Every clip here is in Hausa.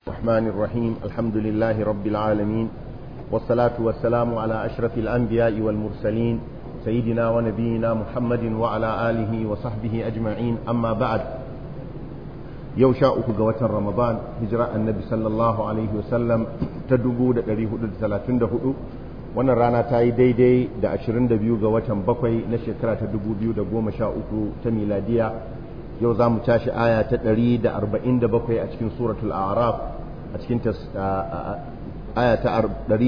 الرحمن الرحيم الحمد لله رب العالمين والصلاة والسلام على أشرف الأنبياء والمرسلين سيدنا ونبينا محمد وعلى آله وصحبه أجمعين أما بعد يوشاء قوة رمضان هجراء النبي صلى الله عليه وسلم تدبو دريه دلتلاتين دهدو wannan rana ta yi daidai da 22 ga watan bakwai na shekara ta 2013 ta miladiya yau za mu tashi aya ta 147 a cikin suratul a'raf a cikin aya ta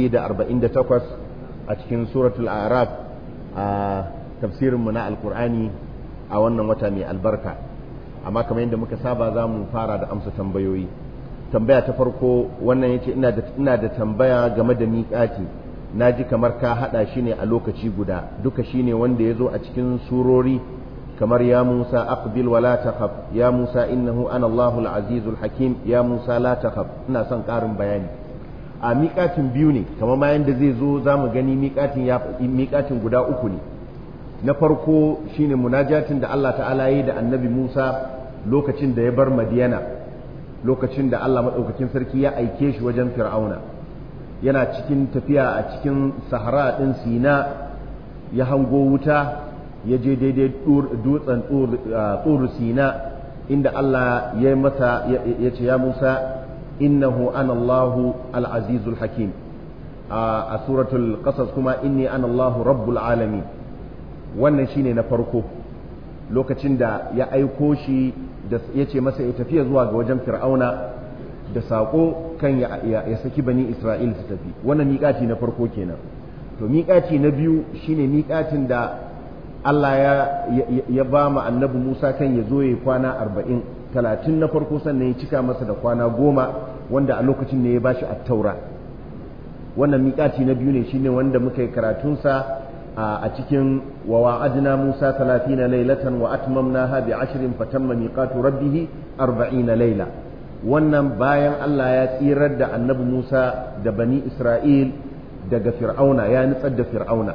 148 a cikin suratul a'raf a tafsirinmu na alkur'ani a wannan wata mai albarka amma kamar yadda muka saba za mu fara da amsa tambayoyi. Tambaya ta farko wannan yace ina da tambaya game da miƙati. Na ji kamar ka haɗa shi ne a lokaci guda duka shi ne wanda ya zo a cikin surori kamar ya Musa aqbil wa la takhaf ya Musa innahu ana Allahul azizul hakim ya Musa la takhaf. Ina son ƙarin bayani a miƙatin biyu ne kamar ma yanda zai zo za mu gani miƙatin guda uku ne. Na farko shine munajatin da Allah ta'ala yi da annabi Musa lokacin da ya bar Madiyana lokacin da Allah madaukakin sarki ya aike shi wajen Fir'auna yana cikin tafiya a cikin sahara ɗin Sina ya hango wuta ya je daidai dutsen tsoro Sina inda Allah ya masa ya ce ya Musa innahu ana Allahu al-azizul hakim a suratul qasas kuma inni ana Allahu rabbul alamin. Wannan shine na farko lokacin da ya aiko shi da ya ce masa ya tafiya zuwa ga wajen Fir'auna da saƙo kan ya saki bani Isra'il su tafi. Wannan miƙati na farko kenan. To miƙati na biyu shine miƙatin da Allah ya ba mu annabi Musa kan ya zo ya kwana 30 na farko sannan ya cika masa da kwana 10 wanda a lokacin ne ya bashi at-taura. Wannan miƙati na biyu ne shine wanda muka yi karatunsa a cikin wa wa'adna Musa 30 laylatan wa atmamnaha bi 10 fatamma miqatu rabbih 40 layla. Wannan bayan Allah ya tsirar da annabi Musa da bani Isra'il daga Fir'auna ya nutsar da Fir'auna.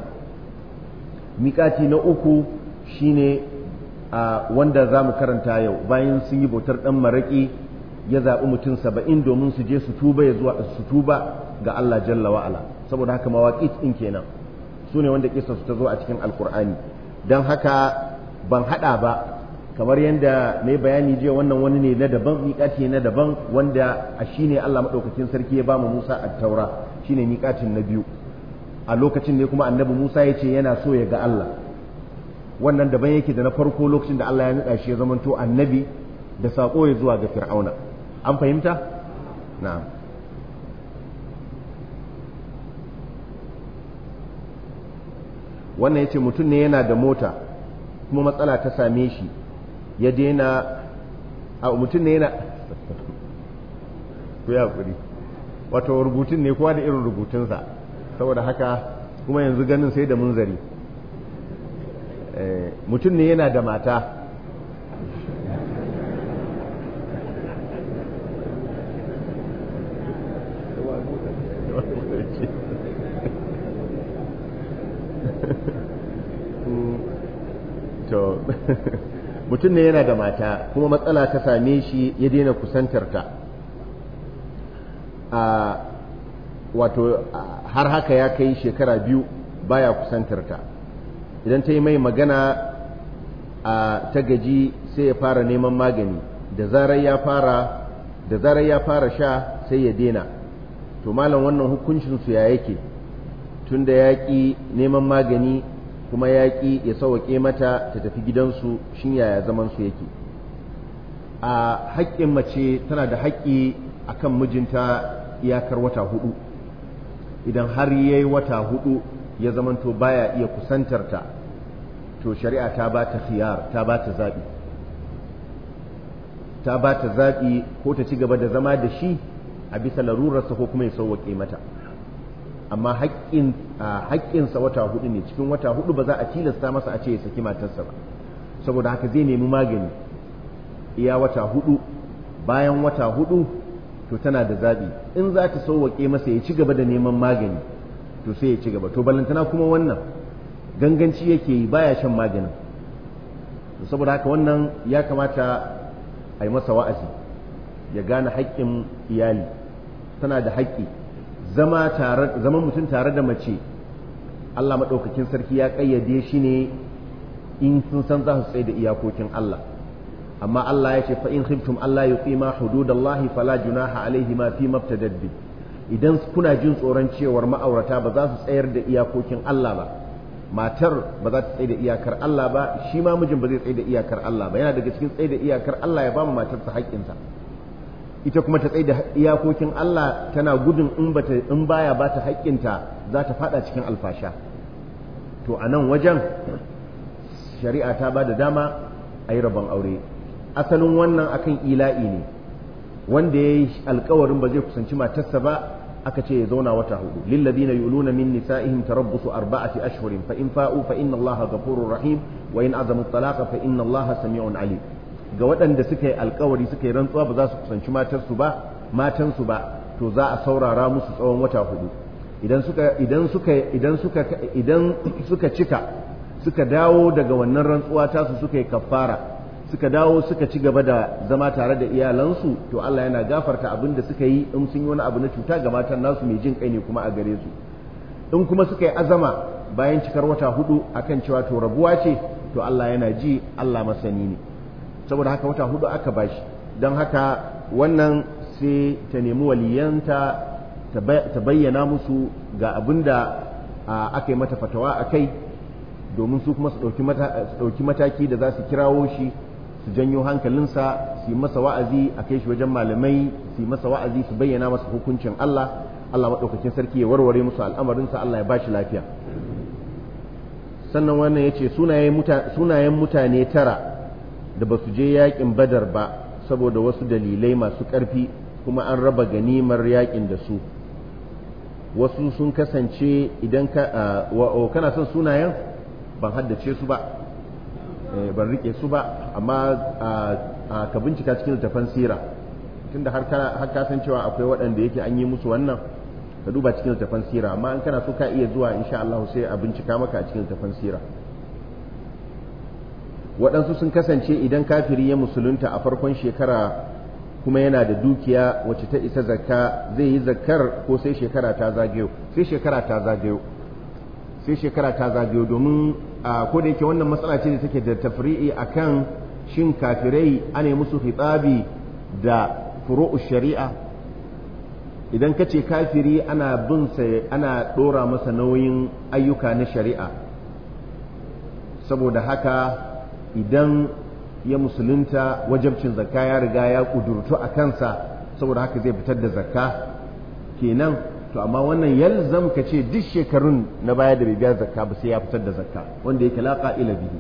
Miƙati na uku shine wanda za mu karanta yau bayan sun yi bautar ɗan maraƙi ya zaɓi mutum 70 domin su je su tuba ga Allah jalla wa'ala. Saboda haka mawaƙi ɗin kenan su ne wanda kisa su ta zo a cikin alkur'ani don haka ban haɗa ba kamar yadda mai bayani jiya wannan wani ne na daban miƙati na daban wanda a shi ne Allah maɗaukakin sarki ya ba mu Musa at-taura shi ne miƙatin na biyu a lokacin ne kuma annabi Musa ya ce yana so ya ga Allah. Wannan daban yake da na farko lokacin da Allah ya naɗa shi ya zamanto annabi da saƙo ya zuwa ga Fir'auna. An fahimta? Na'am. Wannan ya ce mutum ne yana da mota kuma matsala ta same shi ya daina a mutum ne yana ku ya kuri wato rubutun ne kowa da irin rubutunsa saboda haka kuma yanzu ganin sai da munzari. Mutum ne yana da mata mutum ne yana da mata kuma matsala ta same shi ya daina kusantarta wato har haka ya kai shekara 2 baya kusantarta. Idan ta yi mai magana ta gaji sai ya fara neman magani da zarar ya fara sha sai ya daina. To malam wannan hukuncinsu ya yake tunda ya ƙi neman magani kuma ya ƙi ya sauwaƙe mata ta tafi gidansu shin yaya zaman su yake? A haƙƙin mace tana da haƙƙi akan mijinta iyakar wata 4. Idan har yayi wata 4 ya zamanto baya iya kusantarta to shari'a ta ba ta khiyar ta ba ta zaɓi ko ta ci gaba da zama da shi a bisa larurarsa ko kuma ya sauwaƙe mata. Amma haƙƙinsa wata 4 ne. Cikin wata 4 ba za a tilasta masa a ce ya saki matarsa ba saboda haka zai nemi magani iya wata 4. Bayan wata 4 to tana da zaɓi in za ta sauwaƙe masa ya ci gaba da neman magani to sai ya ci gaba. To ballantana kuma wannan ganganci yake yi baya shan maganin saboda haka wannan ya kamata a yi masa wa'azi ya gane haƙƙin iyali, tana da haƙƙi. Zaman mutum tare da mace Allah maɗaukakin sarki ya ƙayyade shi ne in sun san za su tsaye da iyakokin Allah, amma Allah ya ce fa in khiftum Allah yuqima hududallahi fala junaha alaihima fi mabtadad bi. Idan kuna jin tsoron cewar ma'aurata ba za su tsayar da iyakokin Allah ba, matar ba za ta tsaye da iyakar Allah ba, shi ma mijin ba zai tsaye da iyakar Allah ba. Yana daga cikin tsaye da iyakar Allah ya ba mu matarsa haƙƙinta, ita kuma ta tsaye da iyakokin Allah tana gudun in baya ba ta haƙƙinta za ta fada cikin alfasha. To a nan wajen shari'a ta ba da dama a yi rabon aure. Asalin wannan akan ila'i ne, wanda ya yi alkawarin ba zai kusanci matarsa ba aka ce ya zauna wata hudu. lilladina yuluna min nisa'ihim tarabbusu arba'ati ashhurin fa in fa'u fa inna Allaha ghafurur rahim wa in azamu talaqa fa inna Allaha sami'un alim. Ga waɗanda suka yi alkawari suka yi rantsuwa ba za su kusanci matansu ba to za a saurara musu tsawon wata hudu. Idan suka cika suka dawo daga wannan rantsuwa tasu suka yi kafara suka dawo suka ci gaba da zama tare da iyalansu, to Allah yana gafarta abin da suka yi in sun yi wani abu na cuta ga matan nasu, mai jin kai ne kuma a gare su. In kuma suka yi azama bayan cikar wata hudu akan cewa to rabuwa ce, to Allah yana ji, Allah masani ne. Saboda haka wata hudu aka bashi. Don haka wannan sai ta nemi waliyanta ta bayyana musu ga abin da aka yi mata fatawa a kai, domin su kuma su ɗauki mataki da za su kirawo shi, su janyo hankalinsa, su yi masa wa'azi, a kai shi wajen malamai, su yi masa wa'azi, su bayyana masa hukuncin Allah maɗaukakin sarki ya warware musu al'amarinsa, Allah ya ba shi lafiya. Sannan wannan ya ce sunayen mutane 9 da ba su je yaƙin Badar ba saboda wasu dalilai masu ƙarfi, kuma an raba ganimar yaƙin da su. Wasu sun kasance idan kana son sunayen ban haddace su ba, ban rike su ba, amma ka bincika cikin littafan sira, tunda har ka san cewa akwai waɗanda yake an yi musu wannan, ka duba cikin littafan sira. Amma in kana so ka iya zuwa insha Allah sai a bincika maka a cikin littafan sira. Waɗansu sun kasance idan kafiri ya musulunta a farkon shekara kuma yana da dukiya wacce ta isa zakka, zai yi zakkar ko sai shekara ta zagayo? Sai shekara ta zagayo, domin ko da yake wannan matsala ce da take da tafri'i akan shin kafirai ana musu hitabi da furu'u shari'a. Idan ka ce kafiri ana ɗora masa nauyin ayyuka na shari'a, saboda haka idan ya musulunta wajabcin zakka ya riga ya kudurtu a kansa, saboda haka zai fitar da zakka kenan. To amma wannan yalzam ka ce duk shekarun na baya da bai biya zakka ba sai ya fitar da zakka, wanda yake la qa'ila bihi.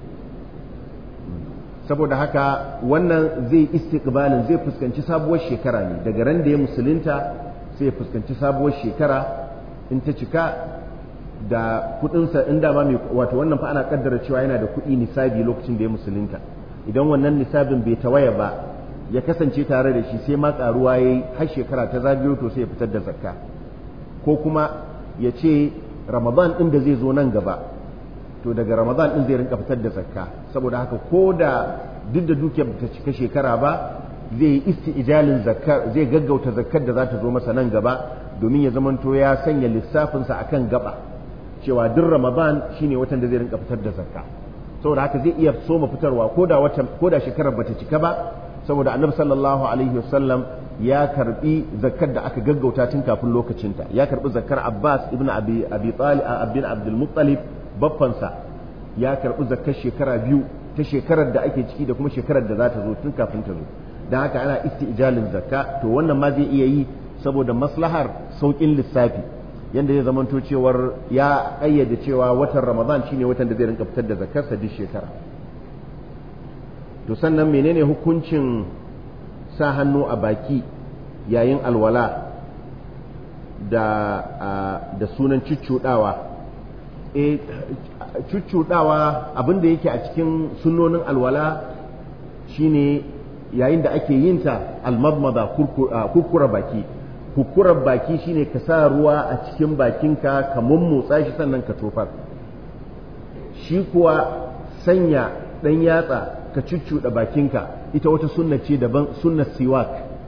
Saboda haka wannan zai istiqbalin, zai fuskanci sabuwar shekara ne daga ran da ya musulunta, sai ya fuskanci sabuwar shekara in ta cika da kudinsa. In dama mai wato wannan fa ana kaddara cewa yana da kudi nisabi lokacin da ya musulunta. Idan wannan nisabin bai tawaya ba ya kasance tare da shi sai ma karuwa yayi har shekara ta zagayo, to sai ya fitar da zakka. Ko kuma ya ce Ramadan din da zai zo nan gaba, to daga Ramadan din zai rinka fitar da zakka. Saboda haka ko da duk da dukiyar ta cika shekara ba, zai yi isti'jalin zakkar, zai gaggauta zakkar da za ta zo masa nan gaba, domin ya zamanto ya sanya lissafinsa akan gaba cewa duk Ramadan shine watan da zai rinka fitar da zakka. Saboda haka zai iya soma fitarwa ko da shekarar bata cika ba, saboda Annabi sallallahu alaihi wasallam ya karbi zakkar da aka gaggauta tun kafin lokacinta. Ya karbi zakkar Abbas ibn Abi Talib ibn Abdul Muttalib, baffansa, ya karbi zakkar shekara biyu, ta shekarar da ake ciki da kuma shekarar da za ta zo tun kafin ta zo. Dan haka ana isti'jalin zakka. To wannan ma zai iya yi saboda maslahar saukin lissafi, yanda zai zamanto cewar ya ayyade cewa watan Ramadan shine watan da zai rinka fitar da zakarsa duk shekara. To sannan menene hukuncin sa hannu a baki yayin alwala da sunan cuccudawa? Cuccudawa abin da yake a cikin sunnonin alwala shine yayin da ake yin ta almadmada, kurkura baki. Kukurar baki shine ka sa ruwa a cikin bakinka ka mummotsa shi sannan ka tofar. Shi kuwa sanya ɗan yatsa ka cuccuɗa bakinka, ita wata sunna ce daban, sunnar siwak,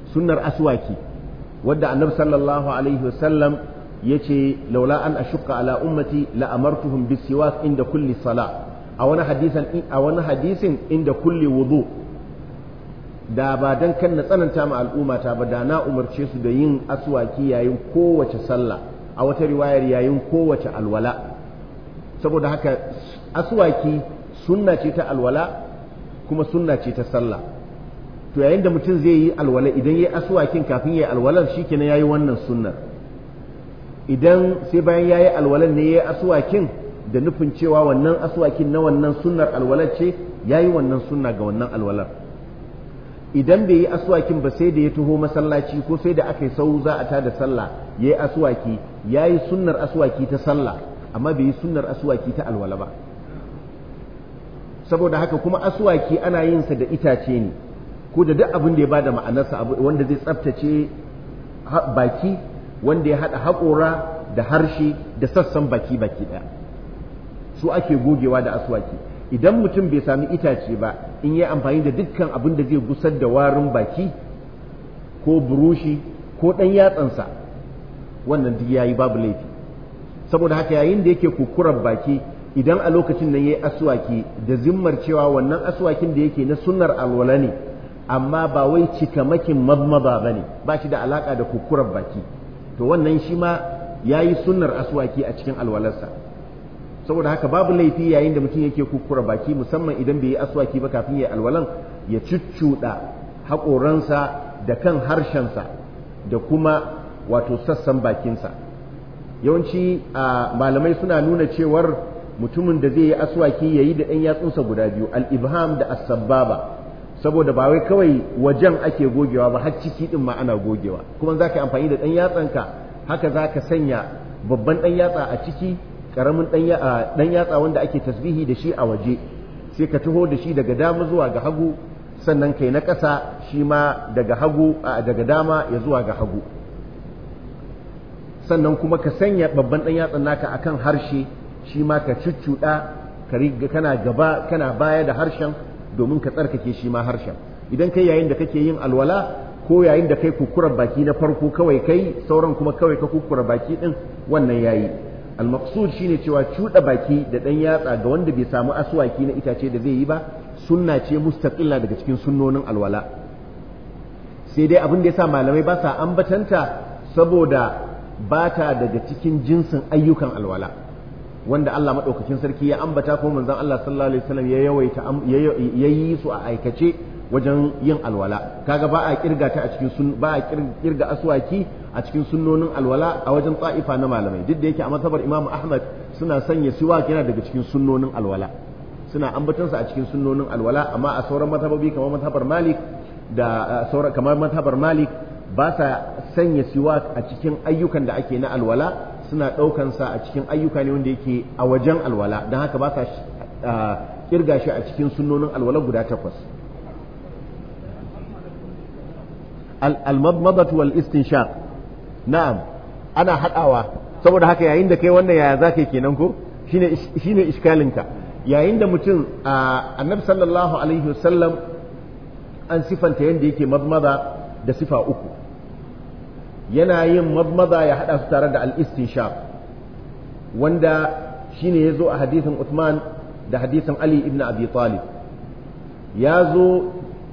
sunnar aswaki wadda annabi sallallahu alaihi wasallam yace laula an ashqa ala ummati la amartuhum bisiwak inda kulli salah a wani hadisin inda kulli wudu da ba dan kan na tsananta ma al'ummata ba da na umarce su da yin aswaki yayin kowace sallah a wata riwayar yayin kowace alwala saboda haka aswaki sunna ce ta alwala kuma sunna ce ta sallah to yayin da mutum zai yi alwala idan yayi aswakin kafin yayi alwalar shikenan yayi wannan sunnar idan sai bayan yayi alwalan ne yayi aswakin da nufin cewa wannan aswakin na wannan sunnar alwalar ce yayi wannan sunna ga wannan alwalar idan bai yi aswakin ba sai da ya taho masallaci ko sai da aka yi sau za a tada sallah yayi aswaki yayi sunnar aswaki ta sallah amma bai yi sunnar aswaki ta alwala ba saboda haka kuma aswaki ana yin sa da itace ne ko da duk abin da ya bada ma'anarsa wanda zai tsaftace baki wanda ya hada haƙora da harshe da sassan baki ɗaya su ake gogewa da aswaki idan mutum bai sami itace ba in yi amfani da dukkan abin da zai gusar da warin baki ko burushi ko ɗan yatsansa wannan duk yayi babu laifi saboda haka yayin da yake kukurar baki idan a lokacin nan yayi aswaki da zimmar cewa wannan aswakin da yake na sunnar alwala ne amma ba wai cikamakin madmada bane ba shi da alaka da kukurar baki to wannan shi ma yayi sunnar aswaki a cikin alwalarsa saboda haka babu laifi yayin da mutum yake kukura baki musamman idan bai yi aswaki ba kafin ya alwalan ya cuccuɗa haƙoransa da kan harshensa da kuma wato sassan bakinsa yawanci malamai suna nuna cewar mutumin da zai yi aswaki yayi da ɗan yatsunsa guda biyu al-ibham da as-sabbaba saboda ba wai kawai wajen ake gogewa ba har ciki din ma ana gogewa kuma za ka yi amfani da ɗan yatsanka haka za ka sanya babban ɗan yatsa a ciki ƙaramin ɗan yatsa wanda ake tasbihi da shi a waje sai ka taho da shi daga dama zuwa ga hagu sannan kai na ƙasa shi ma daga dama ya zuwa ga hagu sannan kuma ka sanya babban ɗan yatsan naka akan harshe shi ma ka cuccuɗa kana gaba kana baya da harshen domin ka tsarkake shi ma harshen idan kai yayin da kake yin alwala ko yayin da kai kukurar baki na farko kawai kai sauran kuma kawai ka kukura baki din wannan yayi al-maqsud shine cewa cuɗa baki da ɗan yatsa ga wanda bai samu aswaki na itace da zai yi ba sunna ce mustaqilla daga cikin sunnonin alwala sai dai abin da yasa malamai ba sa ambatanta saboda ba ta daga cikin jinsin ayyukan alwala wanda Allah madaukakin sarki ya ambata ko manzon Allah sallallahu alaihi wasallam ya yawaita yayi su a aikace wajen yin alwala kaga ba a kirga ta a cikin ba a kirga aswaki a cikin sunnonin alwala a wajen ta'ifa na malamai duk da yake a mazhabar Imam Ahmad suna sanya siwak yana daga cikin sunnonin alwala suna ambatansa a cikin sunnonin alwala amma a sauran mazhabobi kamar mazhabar Malik da sauran kamar mazhabar Malik ba sa sanya siwak a cikin ayyukan da ake na alwala suna ɗaukan sa a cikin ayyuka ne wanda yake a wajen alwala don haka ba sa kirga shi a cikin sunnonin alwala guda 8 al-madmadatu wal istinshaq na'am ana hadawa saboda haka yayin da kai wannan yaya zaka kenan ko shine iskalinka yayin da mutum annabi sallallahu alaihi wasallam an sifanta yanda yake madmada da sifa uku yana yin madmada ya hada su tare da al-istinshaq wanda shine yazo a hadisin Uthman da hadisin Ali ibn Abi Talib yazo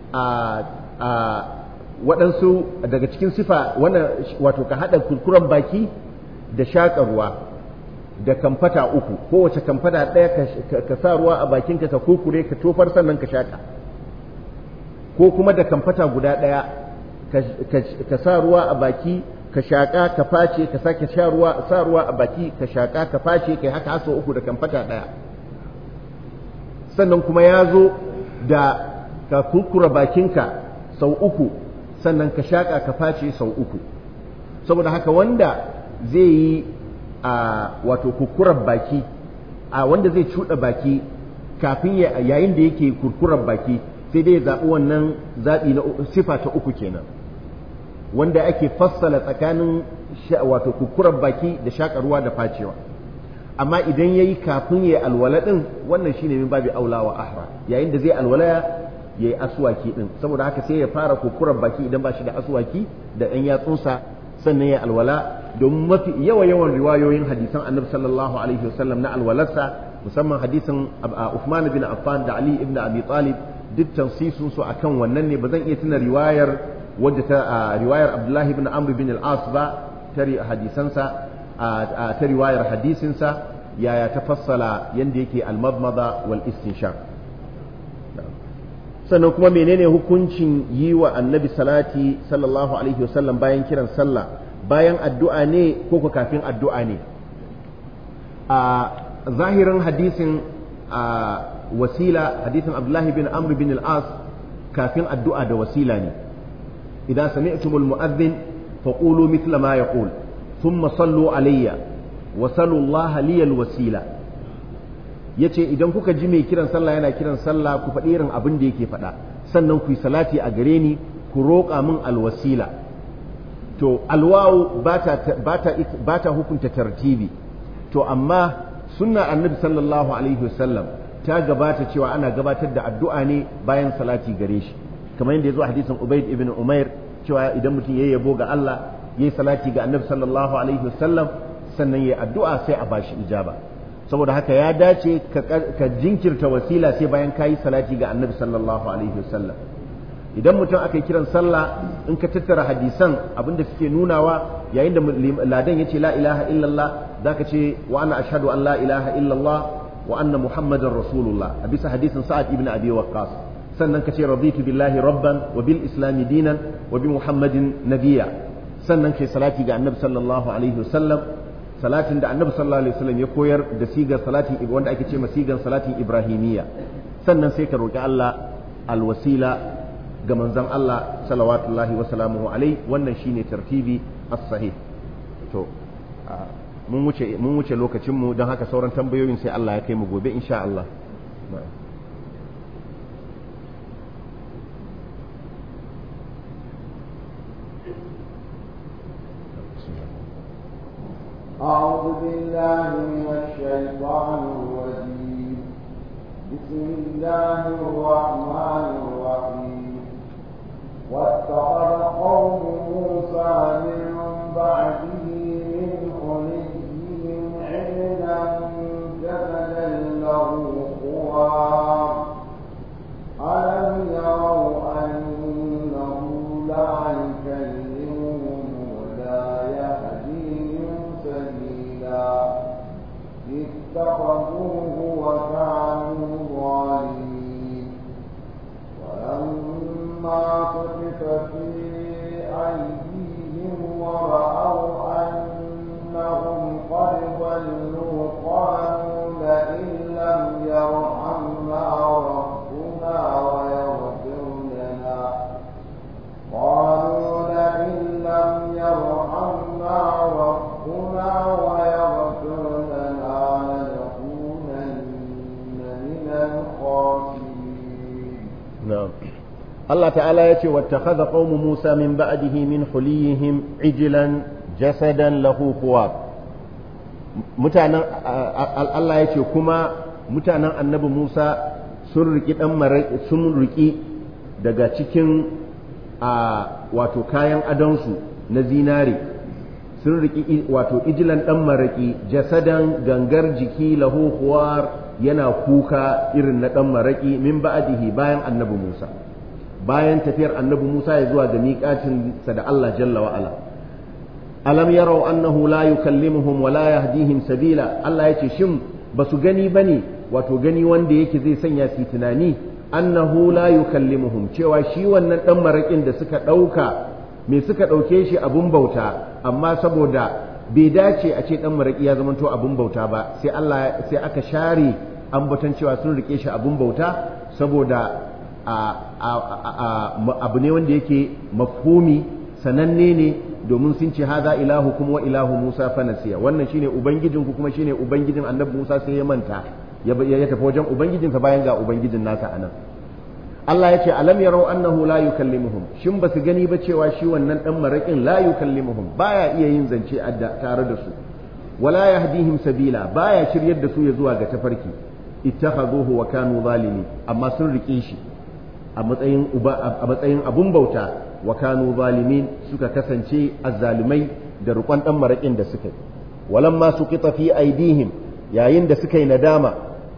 a waɗansu daga cikin sifa wannan wato ka haɗa kurkuren baki da shaƙa ruwa da kamfata uku kowace kamfata ɗaya ka sa ruwa a bakinka ka kurkure ka tofar sannan ka shaƙa ko kuma da kamfata guda ɗaya ka sa ruwa a baki ka shaƙa ka face ka sake sa ruwa a baki ka shaƙa ka face kai haka haso uku da kamfata ɗaya sannan kuma ya zo da ka kurkura bakinka sau uku sannan ka shaƙa ka face sau uku saboda haka wanda zai yi wato kurkurar baki wanda zai cuɗa baki kafin yayin da yake kurkurar baki sai dai ya zaɓi wannan zaɓi na sifa ta uku kenan wanda ake fassala tsakanin wato kurkurar baki da shaƙarwa da facewa amma idan ya yi kafin ya alwala ɗin wannan shine min babi aula wa ahra yayin da zai alwala yayi aswaki din, saboda haka sai ya fara kurkurar baki idan ba shi da aswaki da ɗan yatsunsa, sannan ya alwala. Domin mafi yawan riwayoyin hadisan annabi sallallahu alaihi wasallam na alwalarsa, musamman hadisin Uthman bin Affan da Ali ibn Abi Talib, duk tansisun su akan wannan ne. Ba zan iya tuna riwayar wadda ta riwayar Abdullah ibn Amr bin al-As ba ta hadisansa ta riwayar hadisinsa yaya ta fassala yanda yake al-madmada wal istinshaq. Sannan kuma menene hukuncin yi wa annabi salati sallallahu alaihi wasallam bayan kiran sallah, bayan addu'a ne ko kafin addu'a ne? A zahirin hadisin wasila, hadisin Abdullahi bin Amr bin al-As, kafin addu'a da wasila ne. Idan sami'tumul mu'adhdhin faqulu mithla ma yaqul thumma sallu alayya wa sallallahu liyal wasila. Yace idan kuka ji mai kiran sallah yana kiran sallah, ku faɗi irin abin da yake faɗa, sannan ku yi salati a gare ni, ku roƙa min alwasila. To alwawu ba ta hukunta tartibi, to amma sunna annabi sallallahu alaihi wasallam ta gabata cewa ana gabatar da addu'a ne bayan salati gare shi, kamar yadda ya zo a hadisin Ubayd ibn Umair cewa idan mutum yayi yabo ga Allah, yayi salati ga annabi sallallahu alaihi wasallam, sannan yayi addu'a sai a bashi ijaba. Saboda haka ya dace ka jinkirta wasila sai bayan kayi salati ga annabi sallallahu alaihi wasallam. Idan mutum aka yi kiran sallah, in ka tattara hadisan abinda suke nunawa, yayin da ladan ya ce la ilaha illallah, za ka ce wa ana ashhadu an la ilaha illallah wa anna muhammadan rasulullah, a bisa hadisin sa'ad ibn abi waqqas. Sannan ka ce raditu billahi rabban wa bil islami dinan wa bi muhammadin nabiyya. Sannan kai salati ga annabi sallallahu alaihi wasallam, salatin da annabi sallallahu alaihi wasallam ya koyar da sigar salatin wanda ake ce sigar salatin ibrahimiyya. Sannan sai ka roki Allah alwasila ga manzon Allah salawatullahi wa salamuhu alai. Wannan shine tartibi as-sahih. To mun wuce lokacin mu, don haka sauran tambayoyin sai Allah ya kai mu gobe insha Allah. أعوذ بالله من الشيطان الرجيم. بسم الله الرحمن الرحيم. واتخذ قوم موسى من بعده من حليهم عجلا جسدا له خوار ألم يروا أنه لا يكلمهم ولا يهديهم سبيلا اتخذوه وكانوا ظالمين. ولما كتب في أيديهم ورأوا أنهم قد ضلوا قالوا لئن لم يرحمنا ربنا ويغفر لنا لنكونن من الخاسرين. نعم. Allah ta'ala ya ce wattakhadha qaumu Musa min ba'dihi min huliyihim ijlan jasadan lahu khuwar. Mutanen Allah ya ce kuma mutanen annabi Musa sun riki daga cikin wato kayan adonsu na zinare, sun riki wato ijlan dan maraki jasadan gangar jiki lahu khuwar, yana kuka irin na dan maraki min ba'dihi bayan annabi Musa, bayan tafiyar annabi Musa ya zuwa ga miƙacinsa da Allah jalla wa ala. Alam yarau annahu la yukallimuhum wa la yahdihim sabila. Allah yace shin basu gani bane, wato gani wanda yake zai sanya su tunani, annahu la yukallimuhum, cewa shi wannan dan marakin da suka dauka, me suka dauke shi abun bauta, amma saboda bai dace a ce dan maraki ya zamanto abun bauta ba, sai aka share ambaton cewa sun rike shi abun bauta, saboda abu ne wanda yake mafhumi sananne ne, domin sun ce haza ilahu kuma wa ilahu Musa fa nasiya, wannan shine ubangijin ku kuma shine ubangijin annabi Musa, sai ya manta ya tafi wajen ubangijinsa bayan ga ubangijin nasa anan. Allah ya ce alam yarau annahu la yukallimuhum, shin basu gani ba cewa shi wannan dan marakin la yukallimuhum, baya iya yin zance tare da su, wala yahdihim sabila, baya shiryar da su ya zuwa ga tafarki. Ittakhadhuhu wa kanu zalimin, amma sun rike shi a matsayin abun bauta wa kanu zalimin suka kasance azzalumai da rukon dan marakin da suka yi walamma suqita fi aidihim yayin da suka yi nadama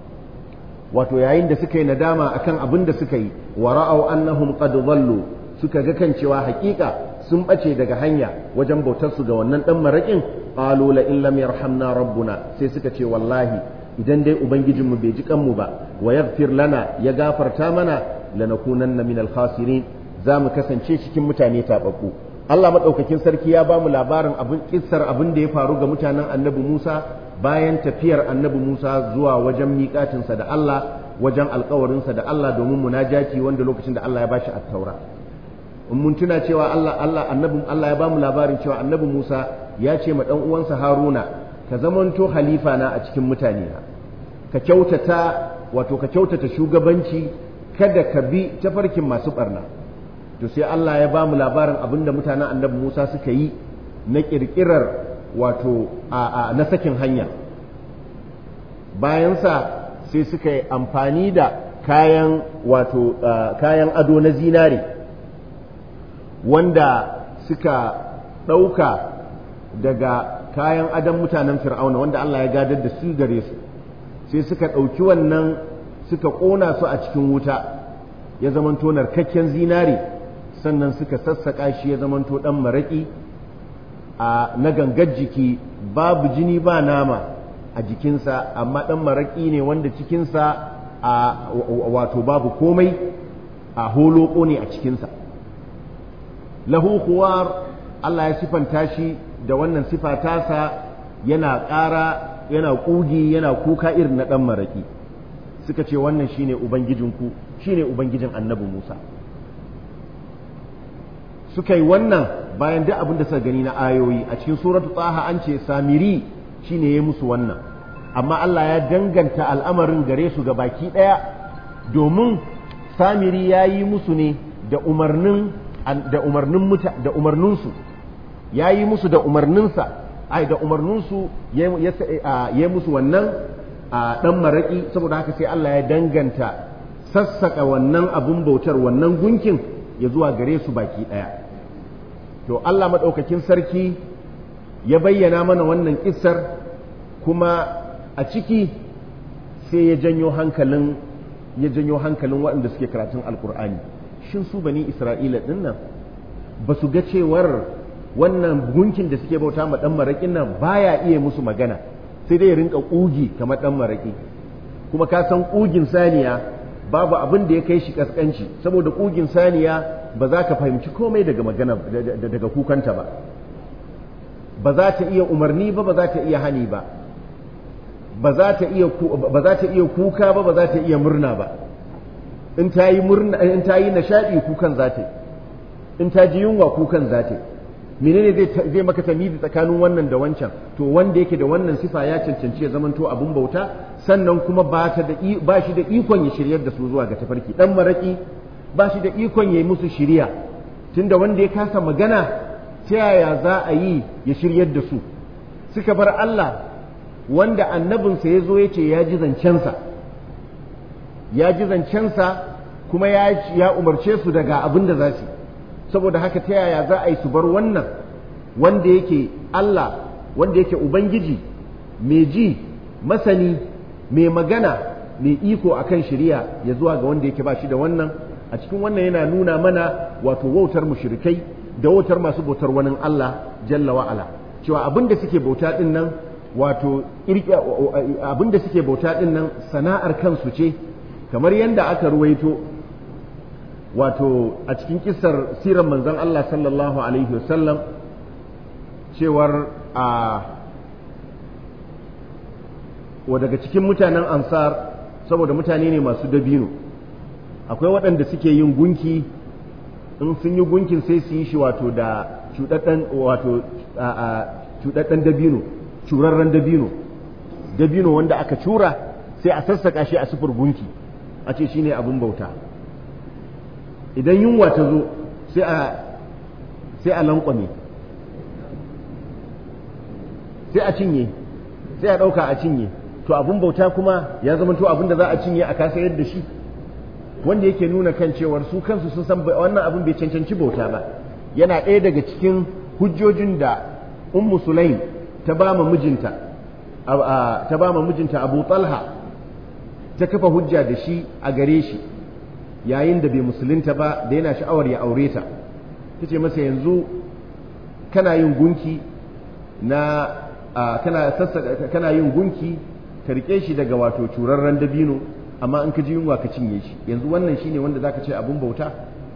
akan abin da suka yi wa ra'aw annahum qad dhallu suka ga kan cewa hakika sun bace daga hanya wajen bautar su ga wannan dan marakin qalu la in lam yarhamna rabbuna sai suka ce wallahi idan dai ubangijinmu bai ji kanmu ba wa yaghfir lana ya gafarta mana lanakunanna minal khasirin zamu kasance cikin mutane tababbu Allah madaukakin sarki ya bamu labarin kissar abin da ya faru ga mutanen Annabi Musa bayan tafiyar Annabi Musa zuwa wajen miƙatinsa da Allah wajen alƙawarinsa da Allah domin munajati wanda lokacin da Allah ya bashi at-taura in mun tuna cewa Allah ya bamu labarin cewa Annabi Musa ya ce ma dan uwansa Haruna ka zamanto khalifa na a cikin mutane ka kyautata shugabanci kada ka bi tafarkin masu barna to sai Allah ya bamu labarin abinda mutanen Annabi Musa suka yi na kirkirar na sakin hanya bayan sa sai suka yi amfani da kayan ado na zinare wanda suka ɗauka daga kayan adon mutanen fir'auna wanda Allah ya gadar da su gare su sai suka ɗauki wannan suka ƙona su a cikin wuta ya zamanto narkakken zinare sannan suka sassaƙa shi ya zamanto ɗan maraƙi na gangar jiki babu jini ba nama a jikinsa amma ɗan maraƙi ne wanda cikinsa babu komai a holoko ne a cikinsa lahu kuwar Allah ya sifanta shi da wannan sifa tasa yana ƙara yana ƙugi yana kuka irin na ɗan maraƙi suka ce wannan shine ubangijinku shine ubangijin Annabi Musa suka yi wannan bayan duk abin da suka gani na ayoyi a cikin suratu Taha an ce Samiri shine ya musu wannan amma Allah ya danganta al'amarin gare su ga baki ɗaya domin Samiri ya yi musu ne da umarninsu ya yi musu da umarninsa da umarninsu ya musu wannan ɗan maraƙi saboda haka sai Allah ya danganta sassaƙa wannan abun bautar wannan gunkin ya zuwa gare su baki ɗaya to Allah maɗaukakin sarki ya bayyana mana wannan ƙissar kuma a ciki sai ya janyo hankalin waɗanda suke karatun alkur'ani shin su bani isra'ila ɗin nan ba su ga cewar wannan gunkin da suke bauta ma ɗan maraƙin nan baya iya musu magana sai dai ya rinka ƙugi kamar ɗan maraƙi kuma ka san ƙugin saniya babu abin da ya kai shi ƙasƙanci saboda ƙugin saniya ba za ka fahimci komai daga magana daga kukanta ba ba za ta iya umarni ba za ta iya hani ba ba za ta iya kuka ba za ta iya murna ba in ta yi nishaɗi kukan za ta yi in ta ji yunwa kukan za ta yi menene zai maka tamyizi tsakanin wannan da wancan to wanda yake da wannan sifa ya cancanci ya zamanto abun bauta sannan kuma ba shi da ikon ya shiryar da su zuwa ga tafarki dan maraki ba shi da ikon ya yi musu shiriya tunda wanda ya kasa magana ta yaya za a yi ya shiryar da su suka bar Allah wanda annabinsa ya zo ya ce ya ji zancensa kuma ya umarce su daga abin da za su saboda haka ta yaya za a yi su bar wannan wanda yake Allah wanda yake Ubangiji mai ji masani mai magana mai iko akan shari'a ya zuwa ga wanda yake ba shi da wannan a cikin wannan yana nuna mana wato wautar mushrikai da wautar masu bautar wani Allah jalla wa'ala cewa abin da suke bauta din nan wato abin da suke bauta din nan sana'ar kansu ce kamar yadda aka ruwaito wato a cikin kissar sirar manzon Allah sallallahu alaihi wasallam cewar daga cikin mutanen ansar saboda mutane ne masu dabino akwai waɗanda suke yin gunki in sun yi gunkin sai su yi shi wato da cuɗaɗɗen dabino curarren dabino wanda aka cura sai a sassaka shi a sufur gunki a ce shine abin bauta idan yunwa ta zo sai a lankwame sai a cinye sai a ɗauka a cinye to abin bauta kuma ya zama to abin da za a cinye a kasa yadda shi wanda yake nuna kan cewar su kansu sun san wannan abin bai cancanci bauta ba. Yana ɗaya daga cikin hujjojin da Ummu Sulaim ta ba ma mijinta Abu Talha ta kafa hujja da shi a gare shi yayin da bai musulunta ba, da yana sha'awar ya aure ta. Ta ce masa, yanzu kana yin gunki kana yin gunki ka rike shi daga wato curarren dabino, amma in ka ji yunwa ka cinye shi. Yanzu wannan shine wanda zaka ce abun bauta,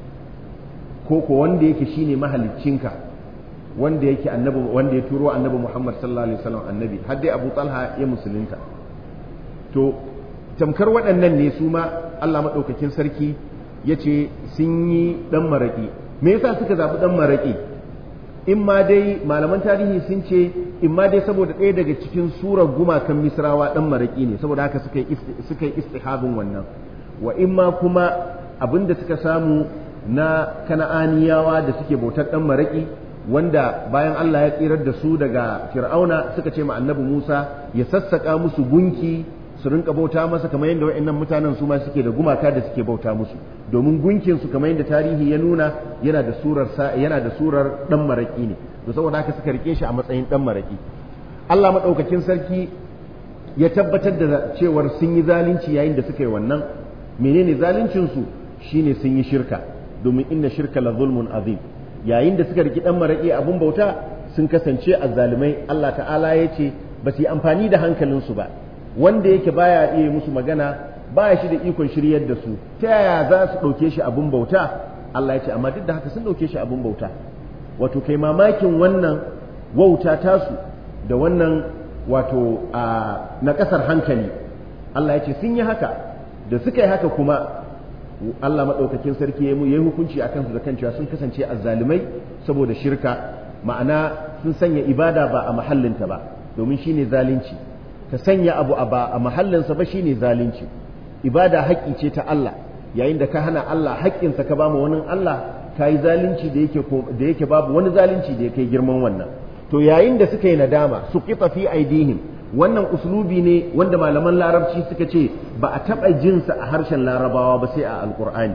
ko wanda yake shine mahaliccinka, wanda yake annabi, wanda ya turo annabi Muhammad sallallahu alaihi wasallam annabi, har dai Abu Talha ya musulunta. To tamkar waɗannan ne su ma Allah madaukakin sarki yace sun yi dan maraki. Me yasa suka zabi dan maraki? In ma dai malaman tarihi sun ce in ma dai saboda ɗaya daga cikin surar gumakan Misrawa dan maraki ne, saboda haka suka yi istihabin wannan. Wa in ma kuma abinda suka samu na Kana'aniyawa da suke bautar dan maraki, wanda bayan Allah ya tsirar da su daga Fir'auna suka ce ma annabi Musa ya sassaka musu gunki su rinka bauta masa kamar yadda waɗannan mutanen su ma suke da gumaka da suke bauta musu, domin gunkin su kamar yadda tarihi ya nuna yana da surar dan maraki ne. To saboda haka suka rike shi a matsayin dan maraki. Allah madaukakin sarki ya tabbatar da cewar sun yi zalunci yayin da suka yi wannan. Menene zaluncin su? Shine sun yi shirka, domin inna shirka la zulmun azim. Yayin da suka riki dan maraki abun bauta sun kasance azzalumai. Allah ta'ala ya ce ba su yi amfani da hankalinsu ba, wanda yake baya iya musu magana, baya shi da ikon shiryar da su, ta yaya za su ɗauke shi abun bauta? Allah ya ce amma duk da haka sun ɗauke shi abun bauta. Wato kai mamakin wannan wauta tasu da wannan wato na ƙasar hankali. Allah ya ce sun yi haka, da suka yi haka kuma Allah maɗaukakin sarki ya yi hukunci a kansu da kan cewa sun kasance azzalumai saboda shirka, ma'ana sun sanya ibada ba a mahallinta ba, domin shine zalunci. Ka sanya abu ba a mahallinsa ba shine zalunci. Ibada haƙƙi ce ta Allah, yayin da ka hana Allah haƙƙinsa ka ba mu wani Allah, ka yi zalunci da yake babu wani zalunci da ya kai girman wannan. To yayin da suka yi nadama su qita fi aidihim, wannan uslubi ne wanda malaman larabci suka ce ba a taɓa jinsa a harshen larabawa ba sai a alƙur'ani.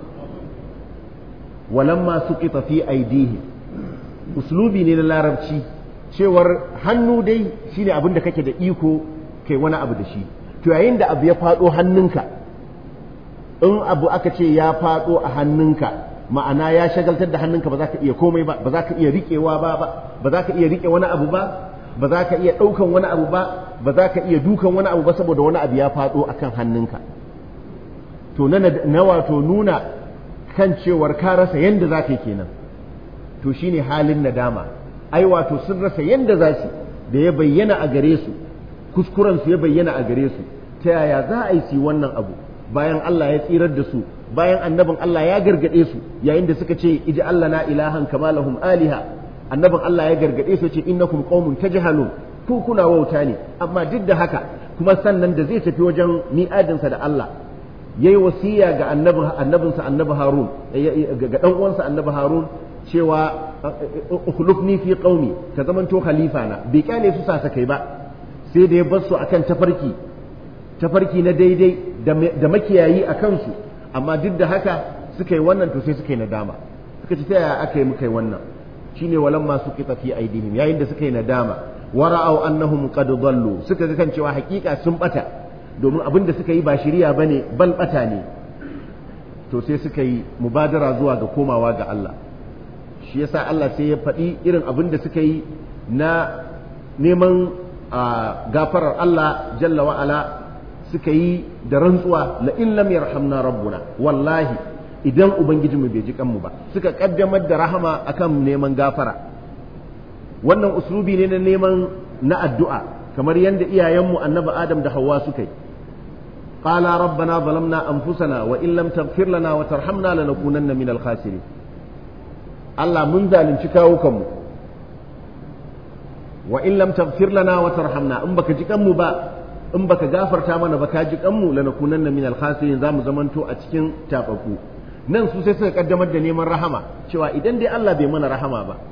Walamma su qita fi aidihim uslubi ne na larabci, cewar hannu dai shine abin da kake da iko kai wani abu da shi. To yayin da abu ya faɗo hannunka, in abu aka ce ya faɗo a hannunka, ma'ana ya shagaltar da hannunka, ba za ka iya komai ba, ba za ka iya riƙewa ba za ka iya riƙe wani abu ba za ka iya ɗaukan wani abu ba za ka iya dukan wani abu ba, saboda wani abu ya faɗo akan hannunka. To na wato nuna kan cewar ka rasa yanda za ka yi kenan. To shine halin nadama. Ai wato sun rasa yanda za su, da ya bayyana a gare su, kuskurensu ya bayyana a gare su, ta yaya za a yi su wannan abu bayan Allah ya tsirar da su, bayan annabin Allah ya gargaɗe su yayin da suka ce iji Allah na ilahan kama lahum aliha. Annabin Allah ya gargaɗe su ce innakum qaumun tajhalun, ku kuna wauta ne. Amma duk da haka kuma sannan da zai tafi wajen mi'adinsa da Allah, yayi wasiya ga annabinsa annabi Harun, ga dan uwansa annabi Harun, cewa ukhlufni fi qaumi, ka zamanto khalifa na. Bai kyale su sasakai ba, sai da ya bar su akan tafarki na daidai da makiyayi a kansu. Amma duk da haka suka yi wannan, to sai suka yi nadama, suka ce ta yaya aka yi muka yi wannan? Shine walamma suqita fi aidihim, yayin da suka yi nadama, wara'au annahum qad dallu, suka ga kan cewa hakika sun bata, domin abin da suka yi ba shiriya bane bal bata ne. To sai suka yi mubadara zuwa ga komawa ga Allah. Shi yasa Allah sai ya faɗi irin abin da suka yi na neman gafarar Allah jalla wa'ala, suka yi da rantsuwa la in lam yarhamna rabbuna, wallahi idan ubangijinmu bai ji kanmu ba. Suka kaddamar da rahama akan neman gafara. Wannan uslubi ne na neman na addu'a, kamar yadda iyayenmu annabi Adam da Hawwa suka yi. Qala rabbana zalamna anfusana wa in lam taghfir lana wa tarhamna lanakunanna minal khasirin. Allah mun zalunci kawo kanmu, wa in lam taghfir lana wa tarhamna, in baka ji kanmu ba, in baka gafarta mana ba ka ji kanmu, lanakunanna minal khasirin, zamu zamanto a cikin tafaku. Nan su sai suka kaddamar da neman rahama, cewa idan dai Allah bai mana rahama ba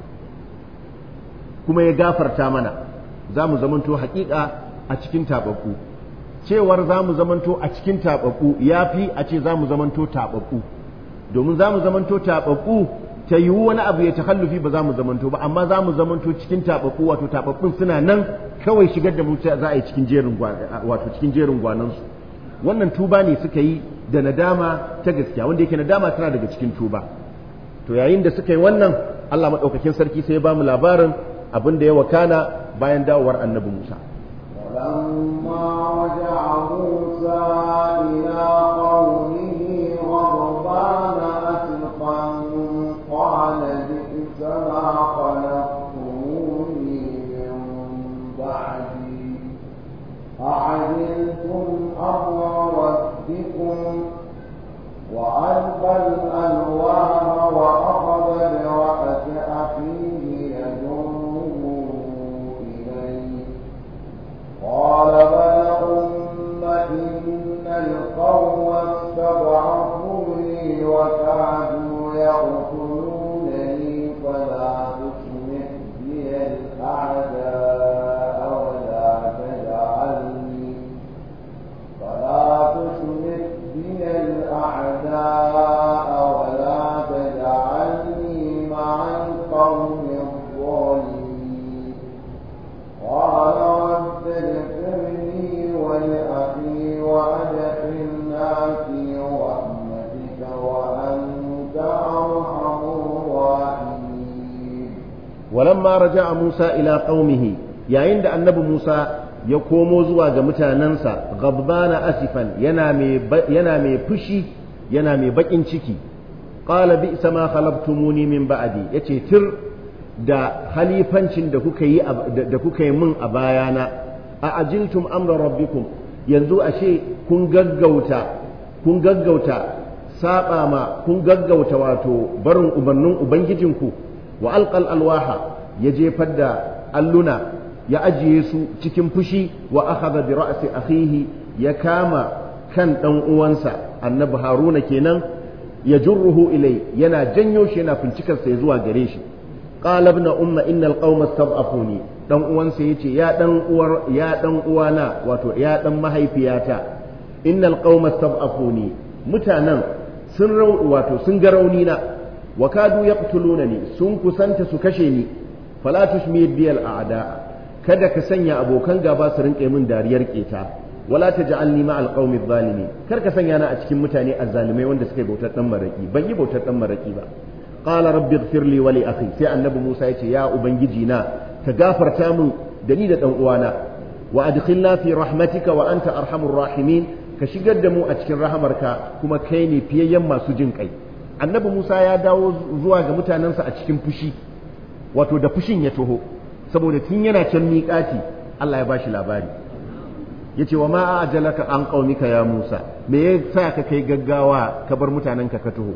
kuma ya gafarta mana, zamu zamanto hakika a cikin tafaku. cewar za mu zamanto a cikin taɓaɓɓu ya fi a ce za mu zamanto taɓaɓɓu, domin za mu zamanto taɓaɓɓu ta yiwu wani abu ya tahallufi ba za mu zamanto ba, amma za mu zamanto cikin taɓaɓɓu, wato taɓaɓɓun suna nan kawai shigar da mu za a yi cikin jerin gwanansu. Wannan tuba ne suka yi da nadama ta gaskiya, wanda yake nadama tana daga cikin tuba. To yayin da suka yi wannan, Allah maɗaukakin sarki sai ya ba mu labarin abin da ya wakana bayan dawowar annabi Musa. ولما رجع موسى إلى قومه غضبان أسفا قال بئس ما خلقتموني من بعدي أعجلتم أمر ربكم وألقى الألواح وأخذ برأس أخيه يجره إليه قال بل إن القوم استضعفوني وكادوا يقتلونني فلا تشمت بي الأعداء ولا تجعلني مع القوم الظالمين قال رب اغفر لي ولأخي وأدخلنا في رحمتك وأنت أرحم الراحمين. ولما رجع موسى إلى قومه yayin da annabi Musa ya komo zuwa ga mutanensa ghadbana asifan yana mai fushi yana mai bakin ciki qala bi sama khalaqtumuni min ba'di yace tir da halifancin da kuka yi min a bayana a ajiltum amra rabbikum yanzu ashe kun gaggauta saba ma kun gaggauta wato barin ubannin ubangijinku wa alqal alwaha ya jefar da alluna ya ajiye su cikin fushi wa akhadha bi ra'si akhihi ya kama kan dan uwansa annabi haruna kenan ya jurruhu ilai yana janyo shi yana fincikar sa zuwa gare shi qala ibn umma innal qauma istad'afuni dan uwansa yace ya dan uwana wato ya dan mahaifiyata innal qauma istad'afuni mutanen sun ga rauni na wa kadu yaqtulunani sun kusanta su kashe ni fala tushmid bi al a'da kada ka sanya abokan gaba su rinƙe min dariyar keta wala taj'alni ma alqawmi adh-dhalimin kar ka sanya na a cikin mutane azzalimai wanda suka bautar dan maraki ban yi bautar dan maraki ba qala rabbi ighfir li wa li akhi sai annabi Musa yace ya ubangiji na ka gafarta min da ni da dan uwana wa adkhilna fi rahmatika wa anta arhamur rahimin ka shigar da mu a cikin rahamarka kuma kai ne fiyayyen masu jin kai annabi Musa ya dawo zuwa ga mutanensa a cikin fushi wato da fushin ya taho saboda tun yana can miƙati Allah ya bashi labari yace wa ma ajalaka an qaumika ya Musa me yasa ka kai gaggawa ka bar mutanenka ka taho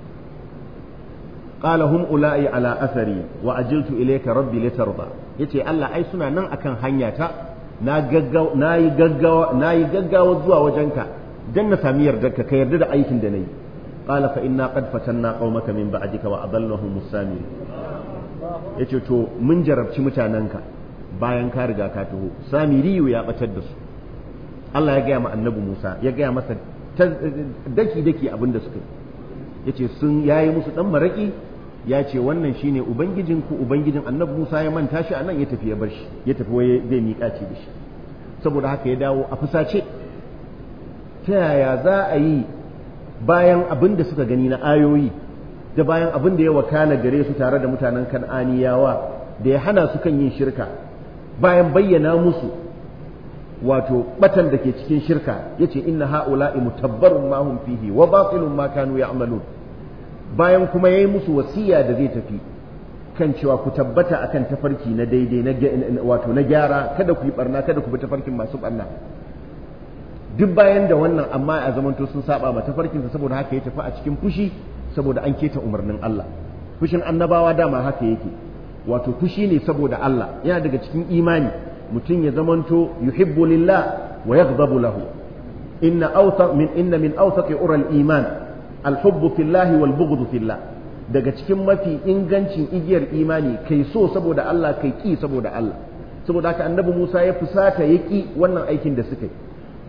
qala hum ulai ala athari wa ajiltu ilayka rabbi litarda yace Allah ai suna nan akan hanyata nayi gaggawa zuwa wajenka dan na sami yardarka ka yarda da aikin da nayi qala fa inna qad fatanna qaumaka min ba'dika wa adallahum musami yace to mun jarabci mutanenka bayan ka riga ka taho samiriyu ya batar da su Allah ya gaya ma annabi Musa ya gaya masa daki abinda suka yace sun yayi musu dan maraki ya ce wannan shine ubangijinku ubangijin annabi Musa ya manta shi anan ya tafi ya bar shi ya tafi waye zai miƙa ce da shi saboda haka ya dawo a fusace ta yaya za a yi bayan abin da suka gani na ayoyi da bayan abin da ya wakana gare su tare da mutanen kan'aniyawa da ya hana su kan yin shirka bayan bayyana musu wato batan da ke cikin shirka yace inna ha'ula'i mutabbarun ma hum fihi wa batilun ma kanu ya'malun bayan kuma yayi musu wasiya da zai tafi kan cewa ku tabbata akan tafarki na daidai wato na gyara kada ku yi barna kada ku bi tafarkin masu barna duk bayan da wannan amma a zamanto sun saba ma tafarkinsa saboda haka ya tafi a cikin fushi saboda an keta umarnin Allah fushin annabawa dama haka yake wato fushi ne saboda Allah yana daga cikin imani mutum ya zamanto yuhibbu lillah wa yaghdabu lahu inna min awthaqi ural iman alhubbu fillahi wal bughdu fillah daga cikin mafi ingancin igiyar imani kai so saboda Allah kai ki saboda Allah saboda haka annabi Musa ya fusata ya ki wannan aikin da suka yi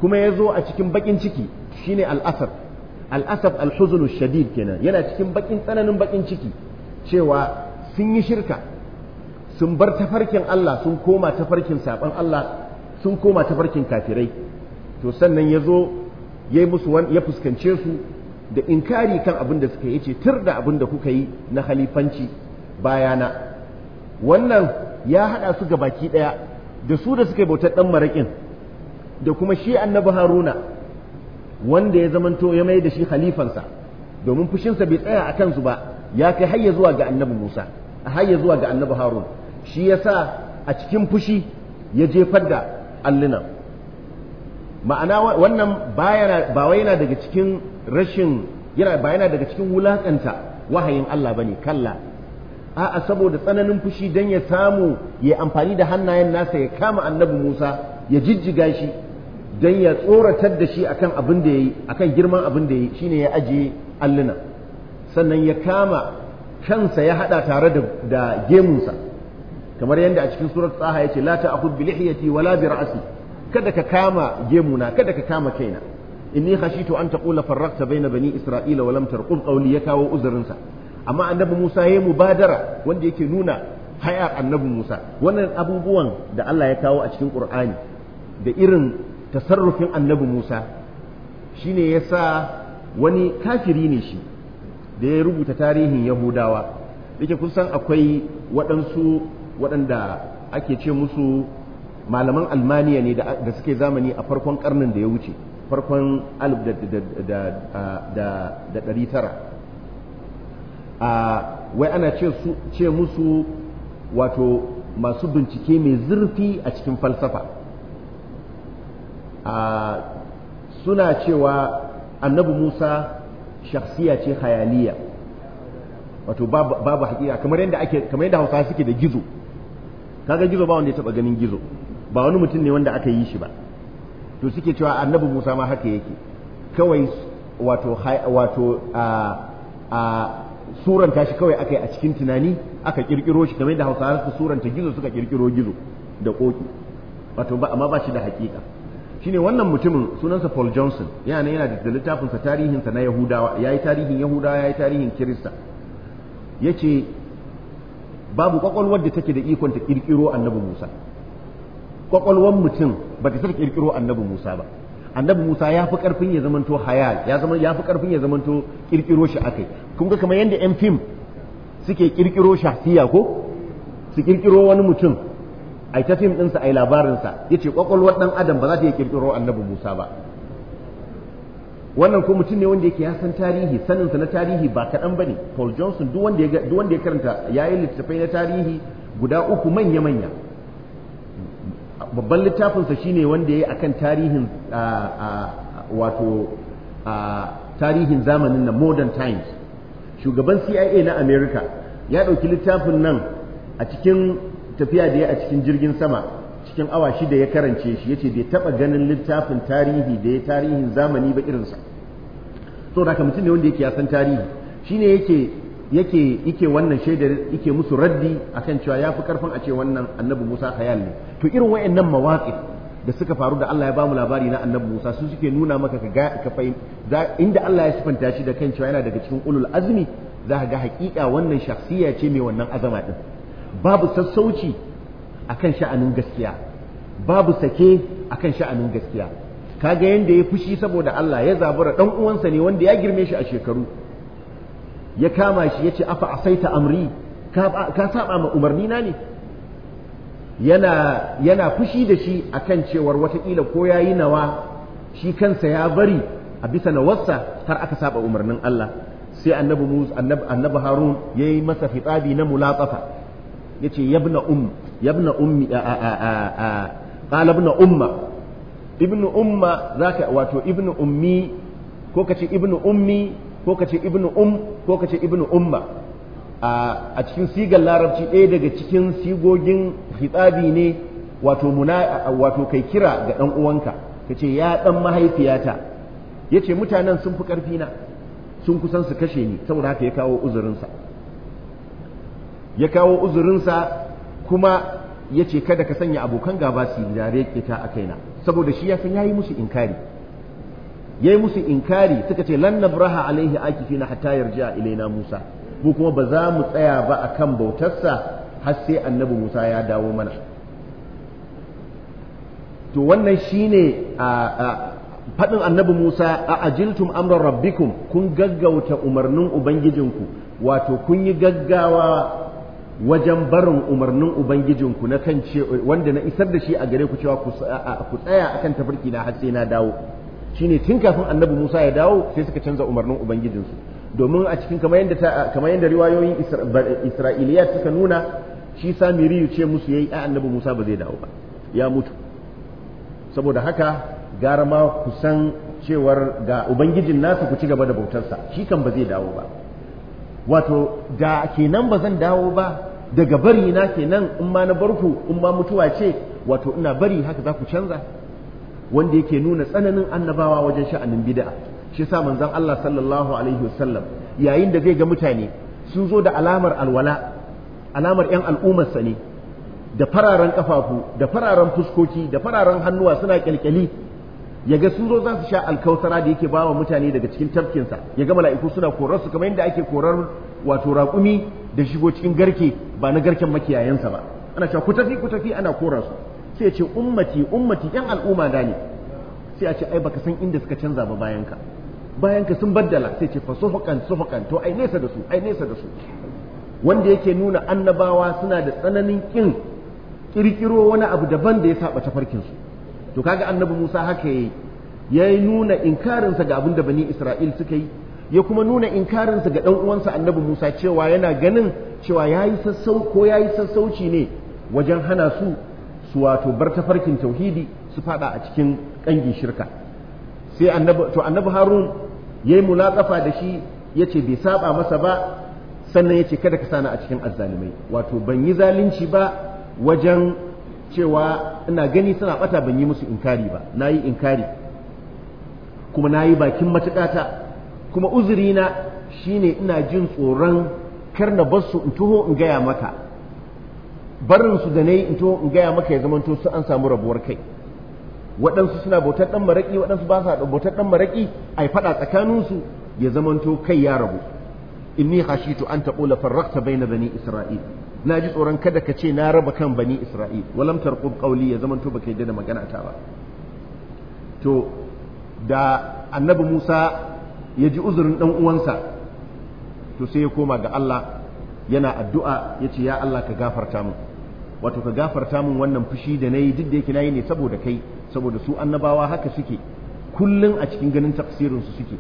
kuma ya zo a cikin bakin ciki shine al'asaf al-huzn shadid kenan, yana cikin tsananin bakin ciki cewa sun yi shirka, sun bar tafarkin Allah sun koma tafarkin saban Allah, sun koma tafarkin kafirai. To sannan ya zo ya fuskance su da inkari kan abin da suka yi, ce tir da abin da kuka yi na halifanci bayana. Wannan ya haɗa su ga baki ɗaya, da su da suka yi bautar ɗan maraƙin da kuma shi annabi Haruna wanda ya zamanto ya mai da shi khalifansa, domin fushinsa bai tsaya a kansu ba, ya kai hayya zuwa ga annabi Musa, hayya zuwa ga annabi Harun. Shi yasa a cikin fushi ya jefar da allunan. Ma'ana wannan ba wai yana daga cikin ba yana daga cikin wulakanta wahayin Allah bane, kalla. A'a, saboda tsananin fushi dan ya samu ya amfani da hannayen nasa ya kama annabi Musa ya jijjiga shi dan ya tsoratar da shi akan abin da yayi, akan girman abin da yayi, shine ya ajiye alluna. Sannan ya kama kansa ya hada tare da gemunsa, kamar yadda a cikin surat Taha yace la ta'khudh bi lihiyati wala bi ra'si, kada ka kama gemuna, kada ka kama kaina, inni khashitu an taqula farraqta bayna bani isra'ila wa lam tarqub qawli, ya kawo uzurinsa. Amma annabi Musa yayi mubadara wanda yake nuna hayar annabi Musa. Wannan abubuwan da Allah ya kawo a cikin Qur'ani da irin tasarrufin annabi Musa shine yasa wani kafiri ne shi da ya rubuta tarihin Yahudawa. Yake kun san akwai waɗanda ake ce musu malaman Almaniya ne da suke zamani a farkon karnin da ya wuce, farkon 1900. Wai ana ce musu wato masu bincike mai zurfi a cikin falsafa. Suna cewa annabi Musa shakhsiya ce khayaliya, wato babu hakika, kamar yadda Hausawa suke da gizo. Kaga gizo ba wanda ya taba ganin gizo, ba wani mutum ne wanda aka yi shi ba. To suke cewa annabi Musa ma haka yake, kawai wato suranta shi kawai aka yi a cikin tunani, aka kirkiro shi, kamar yadda Hausawa suka suranta gizo suka kirkiro gizo da koki, wato amma ba shi da hakika. Shine wannan mutumin sunansa Paul Johnson, yana da littafinsa tarihinsa na Yahudawa, yayi tarihin Yahudawa, yayi tarihin Kirista. Yace babu kwakwalwar da take da ikon ta kirkiro annabi Musa. Kwakwalwar mutum ba ta saka kirkiro annabi Musa ba. Annabi Musa ya fi karfin ya zamanto hayal, ya fi karfin ya zamanto kirkiro shi akai. Kun ga kamar yadda yan fim suke kirkiro shakhsiya ko su kirkiro wani mutum ai ta fim ɗinsa ai labarinsa, yace kwakwalwar ɗan adam ba za ta iya kirkiro annabi Musa ba. Wannan ko mutum ne wanda yake ya san tarihi, saninsa na tarihi ba kaɗan ba ne. Paul Johnson duk wanda ya karanta yayin littattafai na tarihi guda 3 manya-manya. Babban littafinsa shine wanda ya yi akan tarihin tarihin zamanin na modern times. Shugaban CIA na America ya ɗauki littafin nan a cikin tafiya da ya a cikin jirgin sama, cikin awa 6 ya karance shi, yace bai taba ganin littafin tarihi da ya tarihin zamani ba irinsa. To da haka mutum ne wanda yake ya san tarihi, shine yake wannan shaidar, yake musu raddi akan cewa yafi karfin a ce wannan annabi Musa khayal ne. To irin wayannan mawaqif da suka faru da Allah ya bamu labari na annabi Musa su suke nuna maka ka fahimta inda Allah ya sifanta shi da kan cewa yana daga cikin ulul azmi, za ka ga hakika wannan shakhsiya ce mai wannan azama din. Babu sassauci akan sha'anin gaskiya, babu sake akan sha'anin gaskiya. Kaga yanda ya fushi saboda Allah, ya zabura dan uwansa ne wanda ya girme shi a shekaru, ya kama shi yace afa asaita amri, ka saba ma umarni na ne. Yana fushi da shi akan cewar watakila ko yayi nawa shi kansa ya bari a bisa nawarsa har aka saba umarnin Allah. Sai annabi Musa annabi Harun yayi masa fitabi na mulatafa, yace yabna ummi qala ibnu umma zaka wato ibnu ummi ko kace ibnu ummi ko kace ibnu ko kace ibnu umma. A cikin sigar larabci ɗaya daga cikin sigogin fitabi ne, wato kai kira ga ɗan uwanka kace ya ɗan mahaifiyata. Yace mutanen sun fi ƙarfi na, sun kusan su kashe ni, saboda haka ya kawo uzurinsa kuma yace kada ka sanya abokan gaba su dare kita a kaina saboda shi ya san yayi musu inkari suka ce lan nabraha alaihi akifina hatta yarji'a ilaina Musa mu kuma ba za mu tsaya ba akan bautarsa har sai annabi Musa ya dawo mana to wannan shine faɗin annabi Musa a ajiltum amran rabbikum kun gaggauta umarnin ubangijinku wato kun yi gaggawa wajen barin umarnin ubangijinku na kan wanda na isar da shi a gare ku cewa ku tsaya akan tafarki na har sai na dawo shine tun kafin annabi Musa ya dawo sai suka canza umarnin ubangijinsu domin a cikin kamar yadda riwayoyin Isra'iliyat suka nuna shi Samiriyu ce musu yayi annabi Musa ba zai dawo ba ya mutu saboda haka gara ma ku san cewar ga ubangijin nasu ku ci gaba da bautarsa shi kan ba zai dawo ba wato da kenan ba zan dawo ba daga bari na kenan in ma na barku in ma mutuwa ce wato ina bari haka za ku canza wanda yake nuna tsananin annabawa wajen sha'anin bid'a shi sa manzon Allah sallallahu alaihi wasallam yayin da zai ga mutane sun zo da alamar alwala alamar yan al'ummarsa ne da fararen kafafu da fararen fuskoki da fararen hannuwa suna kyalkyali yaga sun zo za su sha alkausara da yake bawa mutane daga cikin tafkinsa ya ga mala'iku suna korar su kamar yadda ake korar wato raƙumi da shigo cikin garke ba na garken makiyayansa ba ana cewa ku tafi ana korar su sai ce ummati yan al'umma da ne sai a ce ai baka san inda suka canza ba bayanka sun baddala sai ce fa suhukan to ai nesa da su wanda yake nuna annabawa suna da tsananin kin kirkiro wani abu daban da ya saba tafarkin su to kaga annabi Musa haka yayi nuna inkarinsa ga abin da bani Isra'il suka yi ya kuma nuna inkarinsa ga dan uwansa annabi Musa cewa yana ganin cewa yayi sassauci ne wajen hana su wato bar tafarkin tauhidi su fada a cikin kangin shirka sai annabi Harun yayi mulatsafa da shi yace bai saba masa ba sannan yace kada ka sani a cikin azzalimai wato ban yi zalunci ba wajen cewa ina gani suna bata ban yi musu inkari ba nayi inkari kuma nayi bakin matukata kuma uzurina shine ina jin tsoron kar na bar su in taho in gaya maka barin su da nayi in taho in gaya maka ya zamanto su an samu rabuwar kai waɗansu suna bautar ɗan maraƙi waɗansu ba sa bautar ɗan maraƙi ai faɗa tsakaninsu ya zamanto kai ya rabu inni khashitu an taqula farraqta bayna bani isra'il na ji tsoron kada ka ce na raba kan bani isra'il walam tarqub qawli ya zamanto baka yadda da magana ta ba to da annabi Musa ya ji uzurin dan uwansa to sai ya koma ga Allah yana addu'a yace ya Allah ka gafarta mu wato ka gafarta min wannan fushi da nayi duk da yake nayi ne saboda kai saboda su annabawa haka suke kullun a cikin ganin tafsirin su suke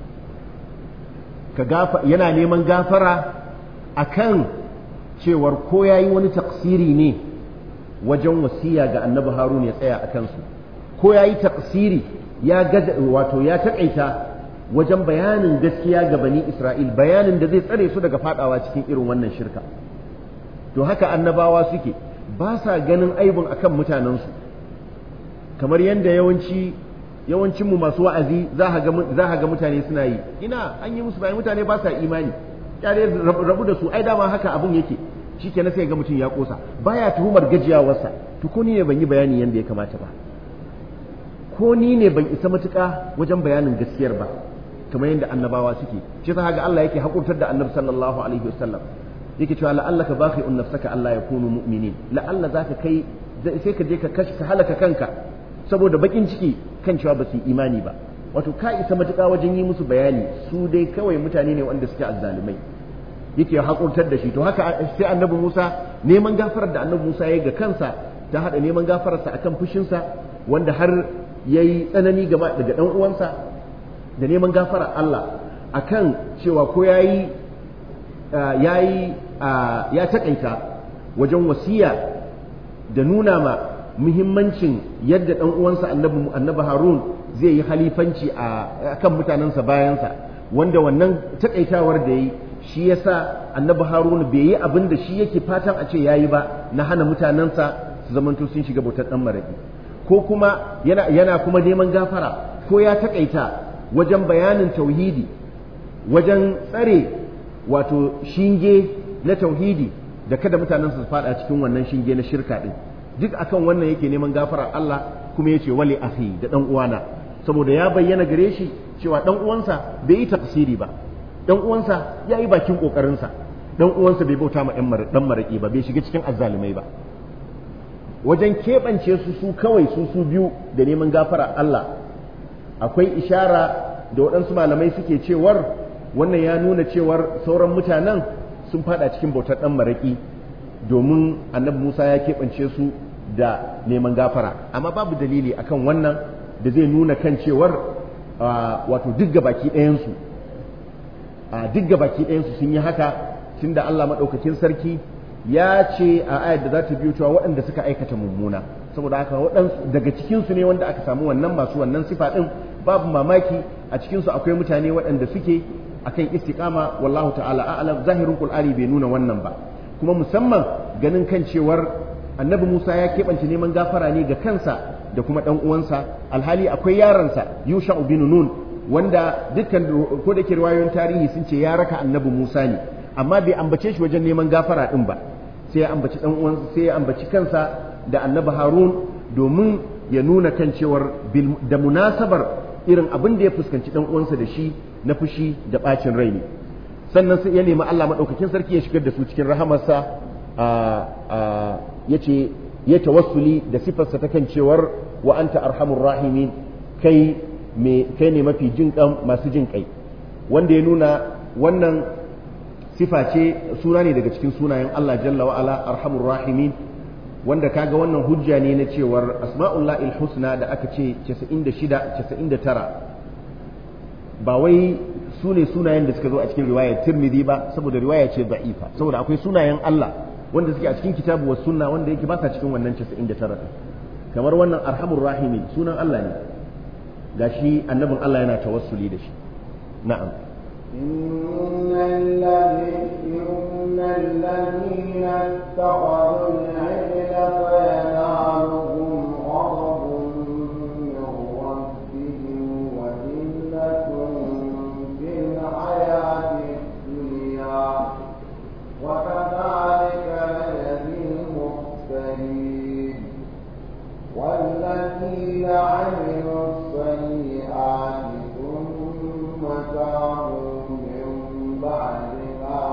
yana neman gafara akan cewar ko yayi wani taksiri ne wajen wasiya ga annabi Harun ya tsaya a kansu ko yayi taksiri ya taƙaita wajen bayanin gaskiya ga bani Isra'il bayanin da zai tsare su daga fadawa cikin irin wannan shirka to haka annabawa suke ba sa ganin aibun akan mutanensu kamar yadda yawancin mu masu wa'azi za ga mutane suna yi ina an yi musu bayan mutane ba sa imani kyare rabu da su ai dama haka abun yake shikenan sai ga mutum ya kosa baya tuhumar gajiyawarsa to ko ni ne ban yi bayani yanda ya kamata ba ko ni ne ban isa matuƙa wajen bayanin gaskiyar ba kamar yadda annabawa suke shi yasa ga Allah yake hakurtar da annabi sallallahu alaihi wasallam yake cewa la'allaka bakhi'un nafsaka Allah yakunu mu'minin la'alla zaka kai sai ka je ka halaka kanka saboda bakin ciki kan cewa ba su imani ba wato ka isa matuƙa wajen yi musu bayani su dai kawai mutane ne wanda suke azzalumai yake hakurtar da shi to haka sai annabi Musa neman gafarar da annabi Musa yayi ga kansa ta hada neman gafararsa akan fushinsa wanda har yayi tsanani gaba daga dan uwansa da neman gafarar Allah akan cewa ko ya taƙaita wajen wasiya da nuna ma muhimmancin yadda ɗan uwansa annabi Harun zai yi halifanci a kan mutanensa bayansa wanda wannan taƙaitawar da yi shi yasa annabi Harun bai yi abin da shi yake fatan a ce yayi ba na hana mutanensa su zamanto sun shiga bautar ɗan maraƙi ko kuma yana kuma neman gafara ko ya taƙaita wajen bayanin tauhidi wajen tsare wato shinge na tauhidi da kada mutanen su fada cikin wannan shinge na shirka din duk akan wannan yake neman gafarar Allah kuma yace wali akhi da dan uwana saboda ya bayyana gare shi cewa dan uwansa bai yi tafsiri ba, dan uwansa ya yi bakin kokarin sa, dan uwansa bai bauta ma dan maraki ba, bai shiga cikin azzalumai ba. Wajen keɓance su kawai su biyu da neman gafara Allah akwai ishara da waɗansu malamai suke cewar wannan ya nuna cewar sauran mutanen sun fada cikin bautar ɗan maraƙi domin annabi Musa ya keɓance su da neman gafara, amma babu dalili akan wannan da zai nuna kan cewar wato duk gabaki ɗayansu sun yi haka, tunda Allah maɗaukakin sarki ya ce a ayar da za ta biyo cewa waɗanda suka aikata mummuna, saboda haka waɗansu daga cikinsu ne wanda aka samu wannan masu wannan sifa ɗin, babu mamaki a cikinsu akwai mutane waɗanda suke akan istiqama, wallahu ta'ala a'lam. Zahirin Qur'ani bai nuna wannan ba, kuma musamman ganin kan cewar annabi Musa ya keɓance neman gafara ne ga kansa da kuma ɗan uwansa, alhali akwai yaransa Yusha bin Nun wanda dukkan ko da ke riwayoyin tarihi sun ce ya raka annabi Musa ne, amma bai ambace shi wajen neman gafara ɗin ba, sai ya ambaci ɗan uwansa, sai ya ambaci kansa da annabi Harun domin ya nuna kan cewar da munasabar irin abin da ya fuskanci ɗan uwansa da shi na fushi da ɓacin rai ne. Sannan sai ya nemi Allah maɗaukakin sarki ya shigar da su cikin rahamarsa, ya ce ya tawassuli da sifarsa ta kan cewar wa anta arhamur rahimin, kai ne mafi jinƙan masu jinƙai, wanda ya nuna wannan sifa ce suna ne daga cikin sunayen Allah jalla wa ala arhamur rahimin, wanda kaga wannan hujja ne na cewar asma'ullahil husna da aka ce 96 99 ba wai su ne sunayen da suka zo a cikin riwayar Tirmidhi ba, saboda riwaya ce da'ifa, saboda akwai sunayen Allah wanda suke a cikin kitabu was sunna wanda yake ba sa cikin wannan 99 kamar wannan arhamur rahimin sunan Allah ne, gashi annabin Allah yana tawassuli da shi. Na'am. إن الذين اتخذوا العجل فينالهم غضب من ربهم وذلة في الحياة الدنيا وكذلك نجزي المحسنين والذين عملوا السيئات ثم تابوا بعدها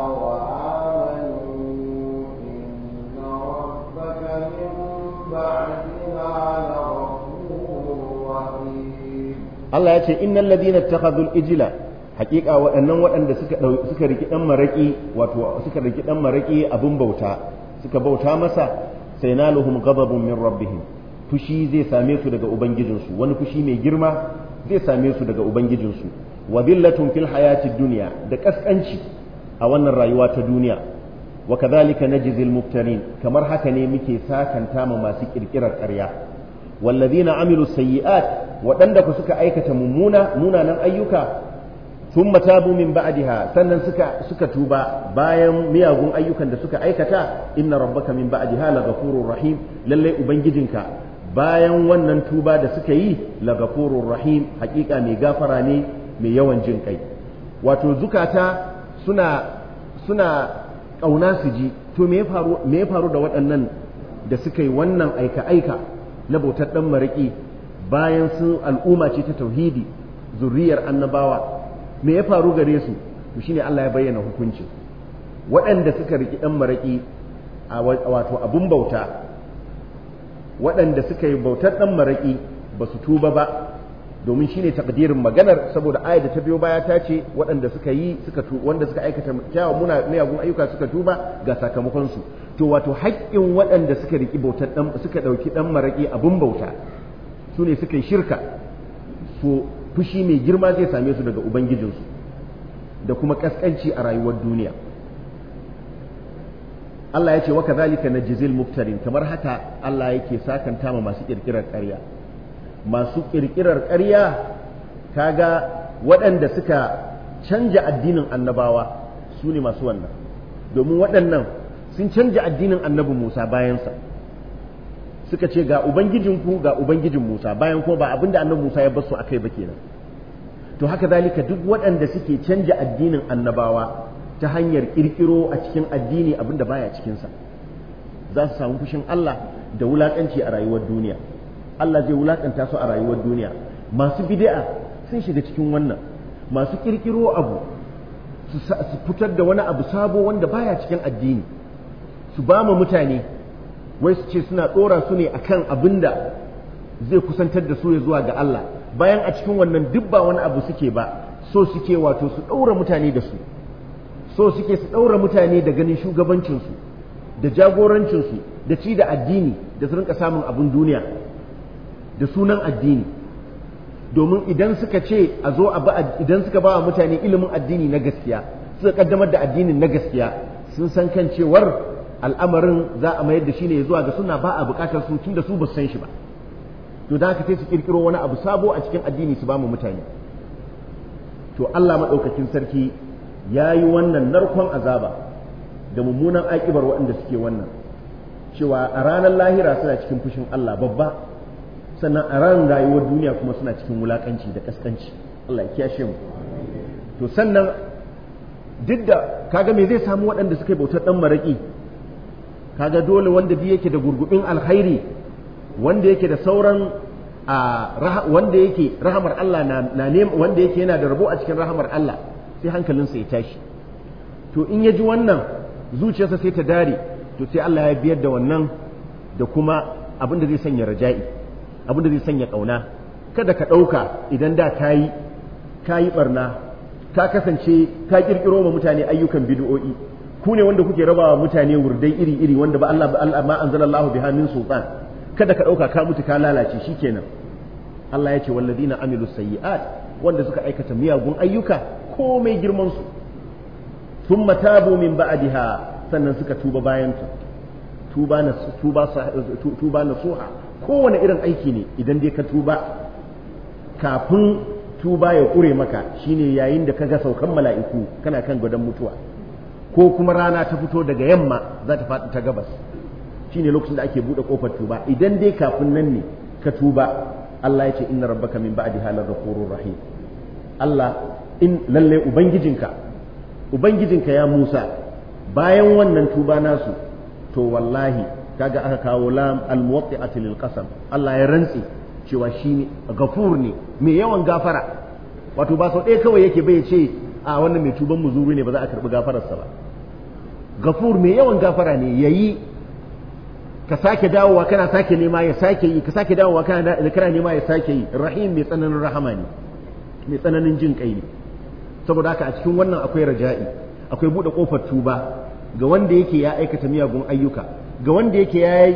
وآمنوا إن ربك من بعدها لغفور رحيم. الله يقول إن الذين اتخذوا الإجل حقيقة وأنهم suka riki dan maraki wato suka riki dan maraki abun bauta suka bauta masa saynaluhum ghadabun min rabbihim, fushi zai same su daga ubangijinsu, wani fushi mai girma zai same su daga ubangijinsu, wa dillatun fil hayatid dunya, da kaskanci a wannan rayuwa ta duniya, wa kadhalika najzil muftarin, kamar haka ne muke sakanta ma masu kirkirar ƙarya, walladhina amilu sayyi'at, waɗanda ku suka aikata munanan ayyuka, thumma tabu min ba'daha, sannan suka tuba bayan miyagun ayyukan da suka aikata, inna rabbaka min ba'daha laghafurur rahim, lalle ubangijinka bayan wannan tuba da suka yi laghafurur rahim, hakika mai gafara ne mai yawan jin kai. Wato zukata suna ƙauna su ji to me ya faru da waɗannan da suka yi wannan aika na bautar ɗan maraƙi bayan sun al'umma ce ta tauhidi zurriyar annabawa, me ya faru gare su? To shine Allah ya bayyana hukunci. Waɗanda suka riki ɗan maraƙi wato abun bauta, waɗanda suka yi bautar ɗan maraƙi ba su tuba ba, domin shine takdirin maganar, saboda ayat da ta biyo baya ta ce waɗanda wanda suka aikata kyawun miyagun ayyuka suka tuba ga sakamakon su. To wato haƙƙin waɗanda suka riki bautar suka ɗauki ɗan maraƙi abun bauta, su ne suka yi shirka, so fushi mai girma zai same su daga ubangijinsu da kuma kaskanci a rayuwar duniya. Allah ya ce wa kadhalika najzil muftarin, kamar haka Allah yake sakanta ma masu kirkirar ƙarya. Masu kirkirar ƙarya kaga waɗanda suka canja addinin annabawa su ne masu wannan, domin waɗannan sun canja addinin annabi Musa bayansa, suka ce ga ubangijinku ga ubangijin Musa, bayan kuma ba abinda annabi Musa ya basu akai ba kenan. To haka zalika duk waɗanda suke canja addinin annabawa ta hanyar kirkiro a cikin addini abinda baya cikinsa, za su samu fushin Allah da wulakanci a rayuwar duniya. Allah zai wulakanta su a rayuwar duniya. Masu bid'a sun shiga cikin wannan, masu kirkiro abu su fitar da wani abu sabo wanda baya cikin addini, su ba mu mutane wai su ce suna dora su ne akan abin da zai kusantar da su ya zuwa ga Allah, bayan a cikin wannan duk ba wani abu suke ba, so suke wato su daura mutane da su, so suke su daura mutane da ganin shugabancinsu da jagorancinsu da ci da addini da su rinka samun abin duniya da sunan addini. Domin idan suka ce a zo idan suka ba wa mutane ilimin addini na gaskiya, suka kaddamar da addinin na gaskiya, sun san kan cewar al'amarin za a mayar da shi ne zuwa ga suna ba a bukatar su tun da su ba su san shi ba. To da haka sai su kirkiro wani abu sabo a cikin addini su ba mu mutane. To Allah maɗaukakin sarki ya yi wannan narkon azaba da mummunan aƙibar waɗanda suke wannan, cewa a ranar lahira suna cikin fushin Allah babba, sannan a ranar rayuwar duniya kuma suna cikin wulaƙanci da ƙasƙanci. Allah ya kiyashe mu. To sannan duk da kaga me zai samu waɗanda suka yi bautar ɗan maraƙi, kaga dole wanda bi yake da gurgubin alkhairi, wanda yake da sauran wanda yake rahamar Allah na wanda yake yana da rabo a cikin rahamar Allah, sai hankalinsa ya tashi. To in ya ji wannan zuciyarsa sai ta dare, to sai Allah ya biyar da wannan da kuma abin da zai sanya raja'i, abin da zai sanya kauna. Kada ka ɗauka idan da kayi barna, ka kasance ka kirkiro ma mutane ayyukan bid'o'i, ku ne wanda kuke rabawa mutane wurdai iri-iri wanda ba Allah ma anzalallahu biha min sultan. Kada ka ɗauka ka mutu ka lalace shikenan. Allah ya ce walladina amilu sayyi'at, wanda suka aikata miyagun ayyuka komai girman su, thumma tabu min ba'daha, sannan suka tuba bayan tuba nasuha. Kowane irin aiki ne idan dai ka tuba, kafin tuba ya kure maka shine yayin da kaga saukan mala'iku kana kan gadon mutuwa, ko kuma rana ta fito daga yamma za ta faɗi ta gabas, shine lokacin da ake buɗe ƙofar tuba. Idan dai kafin nan ne ka tuba, Allah ya ce inna rabbaka min ba'daha laghafurur rahim. Allah in lalle ubangijinka ya Musa, bayan wannan tuba nasu, to wallahi kaga aka kawo lam al-muwatti'ati lil qasam. Allah ya rantsi cewa shi gafur ne, mai yawan gafara. Wato ba sau ɗaya kawai yake bai ce a wannan mai tuban muzuru ne ba za a karɓi gafararsa ba. Gafur mai yawan gafara ne, yayi ka sake dawowa kana sake nema ya sake yi, ka sake dawowa kana nema ya sake yi. Rahim mai tsananin rahama ne, mai tsananin jin kai ne. Saboda haka a cikin wannan akwai raja'i, akwai buɗe ƙofar tuba ga wanda yake ya aikata miyagun ayyuka, ga wanda yake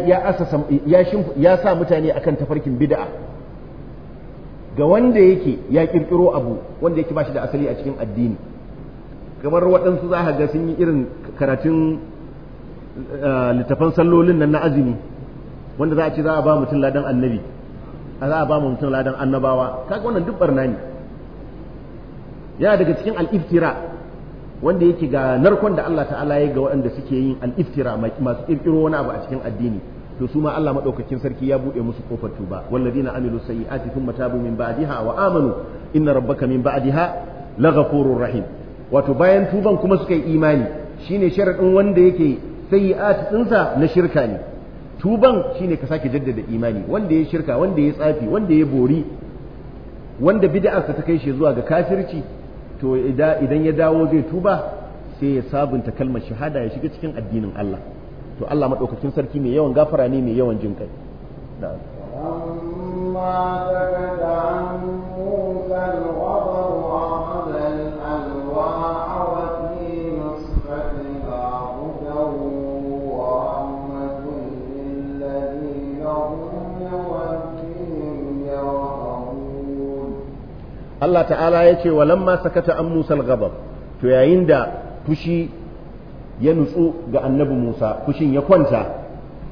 ya sa mutane akan tafarkin bid'a, ga wanda yake ya kirkiro abu wanda yake bashi da asali a cikin addini. Kamar waɗansu za ga sun yi irin karatun littafan sallolin nan na azumi, wanda za a ce za a ba mutum ladan annabi, za a ba mutum ladan annabawa. Kaga wannan duk barna ne, yana daga cikin al-iftira, wanda yake ga narkon da Allah ta'ala ya ga waɗanda suke yin al-iftira, masu kirkiro wani abu a cikin addini. To su ma Allah madaukakin sarki ya bude musu kofar tuba. Walladina amilu sayyi'ati thumma tabu min ba'daha wa amanu inna rabbaka min ba'daha laghafurur rahim. Wato bayan tuban kuma suka yi imani, shine sharadin wanda yake sayyi'at dinsa na shirka ne. Tuban shine ka sake jaddada imani. Wanda ya shirka, wanda ya tsafi, wanda ya bori, wanda bid'arsa ta kai shi zuwa ga kafirci, to idan ya dawo zai tuba sai ya sabunta kalmar shahada ya shiga cikin addinin Allah. To Allah madaukakin sarki mai yawan gafara ne, mai yawan jin kai. Allah ta'ala ya ce walamma sakata an Musa al-ghadab, to yayin da fushi ya nutsu ga annabi Musa, fushin ya kwanta,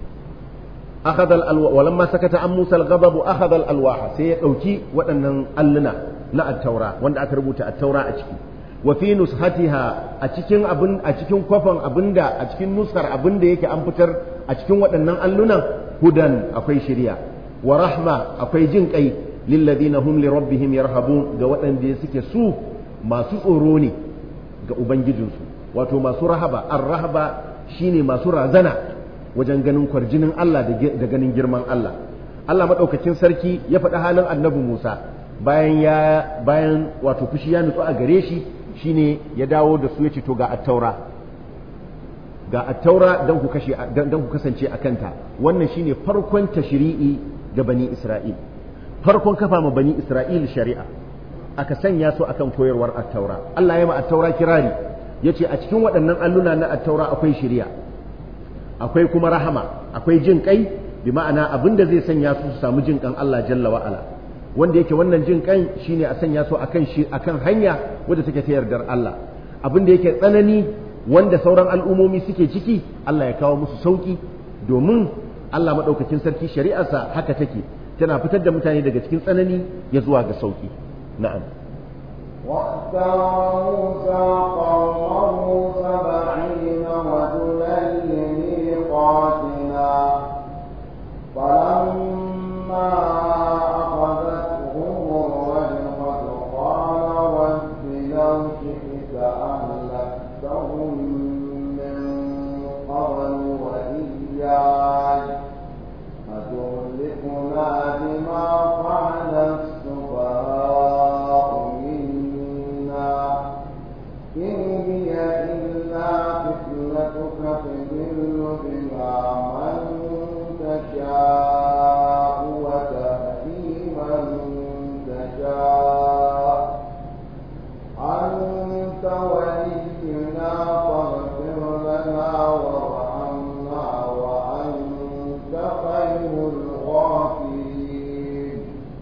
walamma sakata an Musa al-ghadab akhadha al-alwaha, sai ya dauki waɗannan alluna na at-taura wanda aka rubuta at-taura a ciki, wa fi nushatiha, a cikin kwafan abinda, a cikin nuskar abinda yake an fitar a cikin waɗannan allunan, hudan akwai shari'a, wa rahma akwai jin kai, lilladina hum li rabbihim yarhabun, ga waɗanda suke su masu tsoro ne ga ubangijinsu, wato masu rahaba. Ar-rahaba shine masu razana wajen ganin kwarjinin Allah da ganin girman Allah. Allah maɗaukakin sarki ya faɗi halin annabi Musa bayan wato fushi ya nutsu a gare shi, shine ya dawo da su ya ce to ga attaura don ku kasance a kanta. Wannan shine farkon tashri'i ga bani Isra'il, farkon kafa ma bani Isra'il shari'a, aka sanya su akan koyarwar attaura. Allah ya ma attaura kirari, yace a cikin waɗannan alluna na attaura akwai shari'a, akwai kuma rahama, akwai jin kai, bi ma'ana abin da zai sanya su samu jin kan Allah jalla wa ala, wanda yake wannan jin kan shine a sanya su akan hanya wadda take ta yardar Allah. Abin da yake tsanani wanda sauran al'umomi suke ciki, Allah ya kawo musu sauki, domin Allah madaukakin sarki shari'arsa haka take, tana fitar da mutane daga cikin tsanani ya zuwa ga sauki. na'am. واختار موسى قومه 70 رجلا لميقاتنا فلما أخذتهم الرجفة قال رب لو شئت أهلكتهم من قبل وإياي أتهلكنا بما فعل السفهاء منا إن هي إلا فتنتك تضل بها من تشاء وتهدي من تشاء أنت ولينا فاغفر لنا وارحمنا وأنت خير الغافرين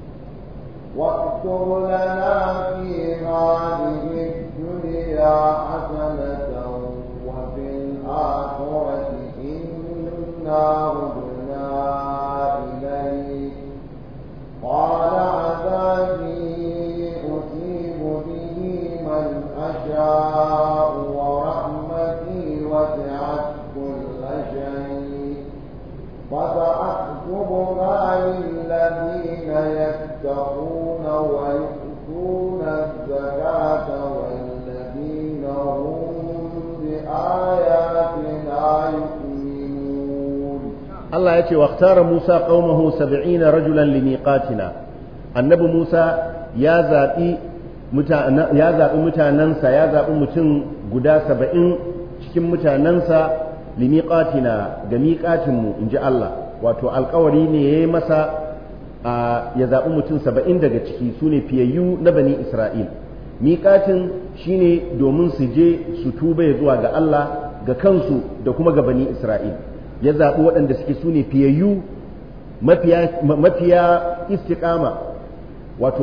واكتب لنا في هذه الدنيا حسنة وفي الآخرة إنا هدنا إليك قال عذابي أصيب به من أشاء ورحمتي وسعت كل شيء فسأكتبها للذين يتقون ويؤتون الزكاة والذين هم بآياتنا يؤمنون. Allah ya ce واختار موسى قومه 70 رجلا لميقاتنا. Annabi Musa ya zaɓi mutanensa, ya zaɓi mutum guda 70 cikin mutanensa limiqatina ga miƙatinmu in ji Allah, wato alkawari ne ya yi masa ya zaɓi mutum 70 daga ciki su ne fiyayyu na bani Isra'il. Miƙatin shi ne domin su je su tuba ya zuwa ga Allah, ga kansu da kuma ga bani Isra'il. Ya zaɓi waɗanda suke su ne fiyayyu mafiya istiƙama, wato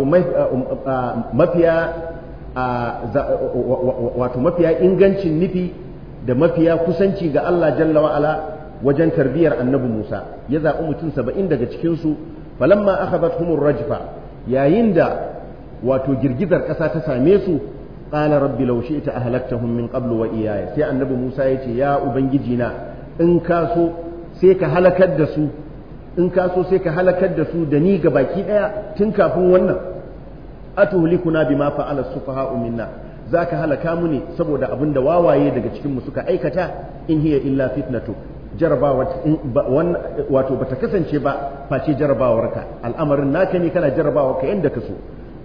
mafiya ingancin nufi da mafiya kusanci ga Allah jalla wa'ala wajen tarbiyyar annabi Musa. Ya zaɓi mutum 70 daga cikinsu. Falamma akhadathumur rajfa, yayin da wato girgizar ƙasa ta same su, qala rabbi law shi'ta ahlaktahum min qablu wa iyaya, sai annabi Musa ya ce ya ubangiji na, in ka so sai ka halakar da su, in ka so sai ka halakar da su da ni gabaki daya tun kafin wannan. Atuhlikuna bima fa'ala sufaha'u minna, zaka halaka mu ne saboda abin da wawaye daga cikin mu suka aikata. In hiya illa fitnatu, jarabawa wato bata kasance ba face jarabawarka, al'amarin naka ne, kana jarabawa ka yanda ka so.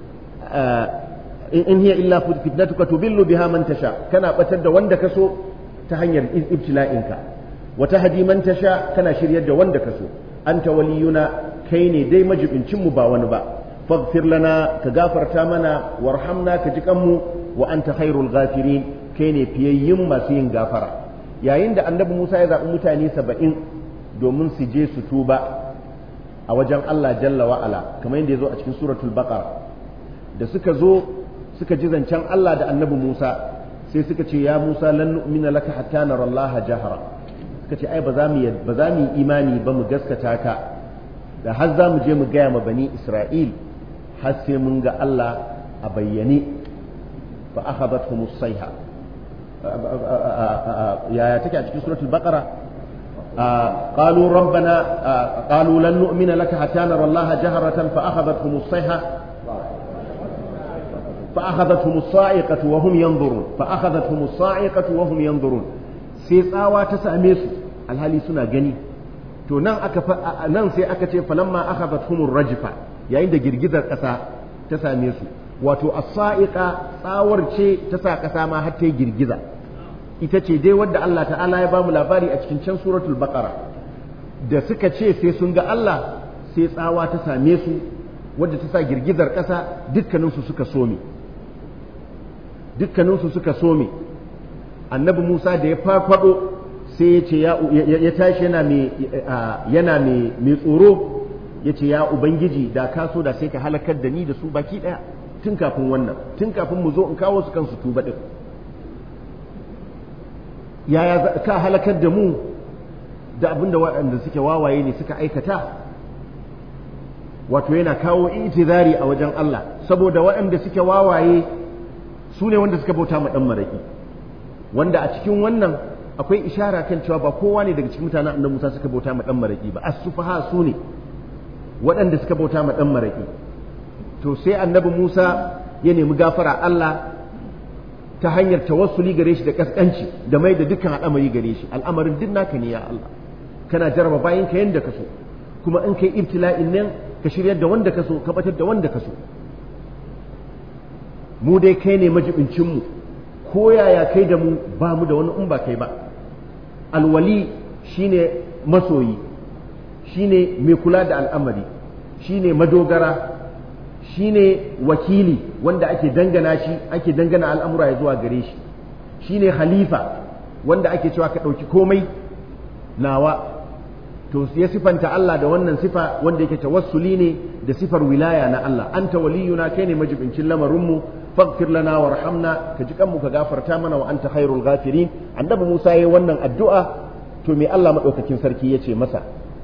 In hiya illa fitnatuka tubillu biha man tasha, kana batar da wanda ka so ta hanyar ibtila'inka, wa tahdi man tasha, kana shiryar da wanda ka so. Anta waliyuna, kai ne dai majibincin mu ba wani ba. faghfir lana, ka gafarta mana, warhamna, ka jikan mu, wa anta khairul ghafirin, kai ne fiyayyin masu yin gafara. Yayin da annabi Musa ya zaɓi mutane 70 domin su je su tuba a wajen Allah jalla wa'ala, kamar yadda ya zo a cikin suratul baqara, da suka zo suka ji zancen Allah da annabi Musa, sai suka ce ya Musa lan nu'mina laka hatta nara Allah jahra. Suka ce ai ba za mu yi imani ba mu gaskata ka, da har za mu je mu gaya ma bani Isra'il har sai mun ga Allah a bayyane. Fa akhadathum as-sayha, yaya take a cikin suratul baqara, qalu rabbana qalu lan nu'mina laka hatta nara Allah jahratan fa akhadathum as-sayha fa akhadathum as-sa'iqatu wa hum yanzurun, fa akhadathum as-sa'iqatu wa hum yanzurun, sai tsawa ta same su alhali suna gani. To nan sai aka ce falamma akhadathumur rajfa, yayin da girgizar ƙasa ta same su, wato as-sa'iqa tsawar ce ta sa ƙasa ma har ta yi girgiza, ita ce dai wadda Allah ta'ala ya bamu labari a cikin can suratul baqara, da suka ce sai sun ga Allah sai tsawa ta same su wadda ta sa girgizar ƙasa, dukkaninsu suka some. Annabi Musa da ya farfado sai ya ce ya tashi yana mai tsoro, ya ce ya Ubangiji da ka so da sai ka halakar da ni da su baki ɗaya tun kafin mu zo in kawo su kansu tuba ɗin. Yaya ka halakar da mu da abinda waɗanda suke wawaye ne suka aikata? Wato yana kawo itizari a wajen Allah, saboda waɗanda suke wawaye su ne wanda suka bauta ma ɗan maraƙi, wanda a cikin wannan akwai ishara kan cewa ba kowa ne daga cikin mutanen annabi Musa suka bauta ma ɗan maraƙi ba, as-sufaha su ne waɗanda suka bauta ma ɗan maraƙi. To sai annabi Musa ya nemi gafara Allah ta hanyar tawassuli gare shi da kaskanci da mai da dukkan al'amari gare shi. Al'amarin duk naka ne ya Allah, kana jarraba bayan ka yanda ka so, kuma in kai ibtila'in nan ka shiryar da wanda ka so, ka batar da wanda ka so. Mu dai kai ne majibincin mu, ko yaya kai da mu ba mu da wani in ba kai ba. Alwali shine masoyi, shine mai kula da al'amari, shine madogara, shine wakili wanda ake dangana al'amura ya zuwa gare shi, shine khalifa wanda ake cewa ka ɗauki komai nawa. To ya sifanta Allah da wannan sifa wanda yake tawassuli ne da sifar wilaya na Allah. Anta waliyuna, kai ne majibincin lamarinmu, faghfir lana warhamna, ka ji kanmu ka gafarta mana, wa anta khairul ghafirin. Annabi Musa yayi wannan addu'a, to me Allah madaukakin sarki yace masa?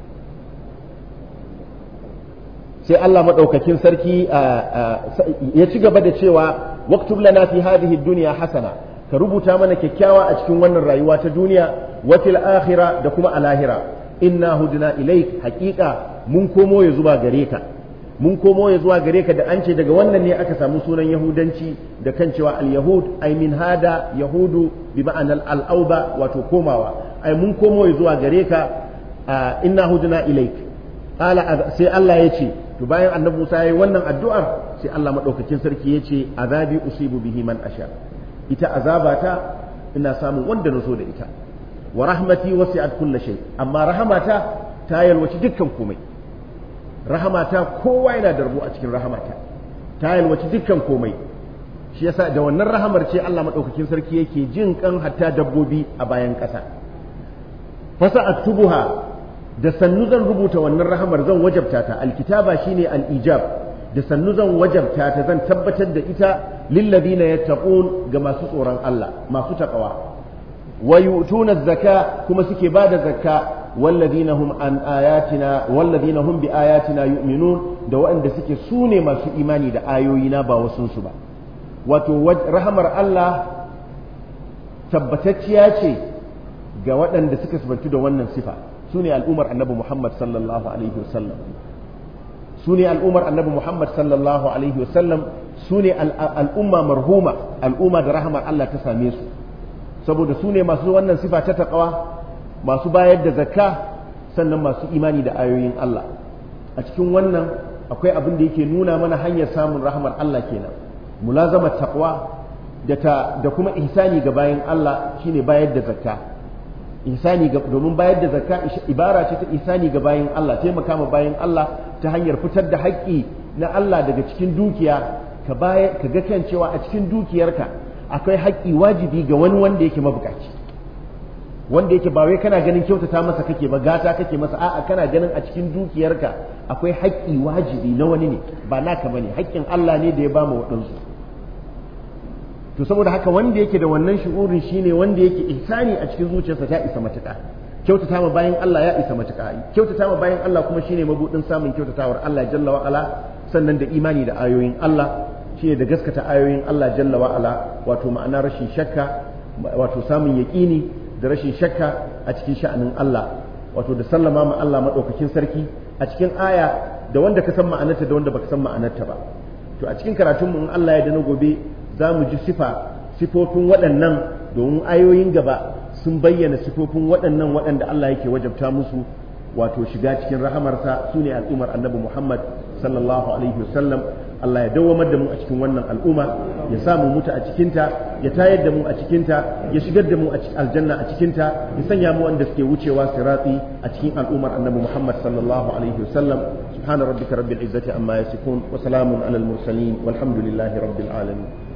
Sai Allah madaukakin sarki ya ci gaba da cewa waktub lana fi hadhihi dunya hasana, ka rubuta mana kyakkyawa a cikin wannan rayuwa ta duniya, wa fil akhirah, da kuma a lahira. Inna hudna ilaik, haqiqa mun komo ya zuwa gare ka, da an ce daga wannan ne aka samu sunan yahudanci da kan cewa al-yahud ay min hada yahudu bi ma'ana al-auba, wato komawa, ay mun komo ya zuwa gare ka. Inna hudna ilaik, sai Allah ya ce, to bayan annabi Musa yayi wannan addu'ar, sai Allah madaukakin sarki ya ce azabi usibu bihi man asha, ita azabata ina samun wanda na so da ita, wa rahmati wasi'at kulli shay, amma rahamata ta yalwaci dukkan komai. Rahamata kowa yana da rabo a cikin rahamata, ta yalwaci dukkan komai. Shi yasa da wannan rahamar ce Allah madaukakin sarki yake jin kan hatta dabbobi a bayan ƙasa. Fasa'atubuha, da sannu zan rubuta wannan rahamar, zan wajabta ta. Alkitaba shine al-ijab, da sannu zan wajabta ta, zan tabbatar da ita lil ladina yattaqun, ga masu tsoron Allah, masu taqwa. Wa yu'tuna az-zaka, kuma suke bada zakka. والذين هم بآياتنا يؤمنون, da waɗanda suke sune masu imani da ayoyina ba wasu su ba. Wato rahamar Allah tabbatacciya ce ga waɗanda suka sifantu da wannan sifa, sune al'ummar annabi Muhammad sallallahu alaihi wasallam, sune al'ummar annabi Muhammad sallallahu alaihi wasallam, sune al'umma marhuma, al'umma da rahamar Allah ta same su, saboda sune masu wannan sifa ta taqwa, masu bayar da zakka, sannan masu imani da ayoyin Allah. A cikin wannan akwai abin da yake nuna mana hanyar samun rahmar Allah kenan, mulazamar taqwa da kuma ihsani ga bayin Allah, shine bayar da zakka. Ihsani domin bayar da zakka ibara ce ta ihsani ga bayin Allah, taimaka ma bayin Allah ta hanyar fitar da haƙƙi na Allah daga cikin dukiya, ka ga kan cewa a cikin dukiyarka akwai haƙƙi wajibi ga wani wanda yake mabukaci, wanda yake ba wai kana ganin kyautata masa kake ba, gata kake masa, a'a kana ganin a cikin dukiyarka akwai haƙƙi wajibi na wani ne, ba naka bane, haƙƙin Allah ne da ya ba mu waɗansu. To saboda haka wanda yake da wannan shu'urin shine wanda yake ihsani a cikin zuciyarsa ta isa matuƙa. Kyautata ma bayan Allah ya isa matuƙa. Kyautata ma bayan Allah kuma shine mabudin samun kyautatawar Allah jalla wa ala, sannan da imani da ayoyin Allah, shine da gaskata ayoyin Allah jalla wa ala, wato ma'ana rashin shakka, wato samun yaƙini da rashin shakka a cikin sha'anin Allah, wato da sallama ma Allah madaukakin sarki a cikin aya, da wanda ka san ma'anarta da wanda baka san ma'anarta ba. To a cikin karatun mu in Allah ya da na gobe za mu ji sifofin waɗannan, domin ayoyin gaba sun bayyana sifofin waɗannan waɗanda Allah yake wajabta musu wato shiga cikin rahamarsa su ne al'ummar annabi Muhammad sallallahu alaihi wasallam. Allah ya dawamar da mu a cikin wannan al'umma, ya sa mu mutu a cikinta, ya tayar da mu a cikinta, ya shigar da mu a aljanna a cikinta, ya sanya mu wanda suke wucewa sirati a cikin al'ummar annabi Muhammad sallallahu alaihi wasallam. Subhana rabbika rabbil izzati amma yasifun wa salamun alal mursalin walhamdulillahi rabbil alamin.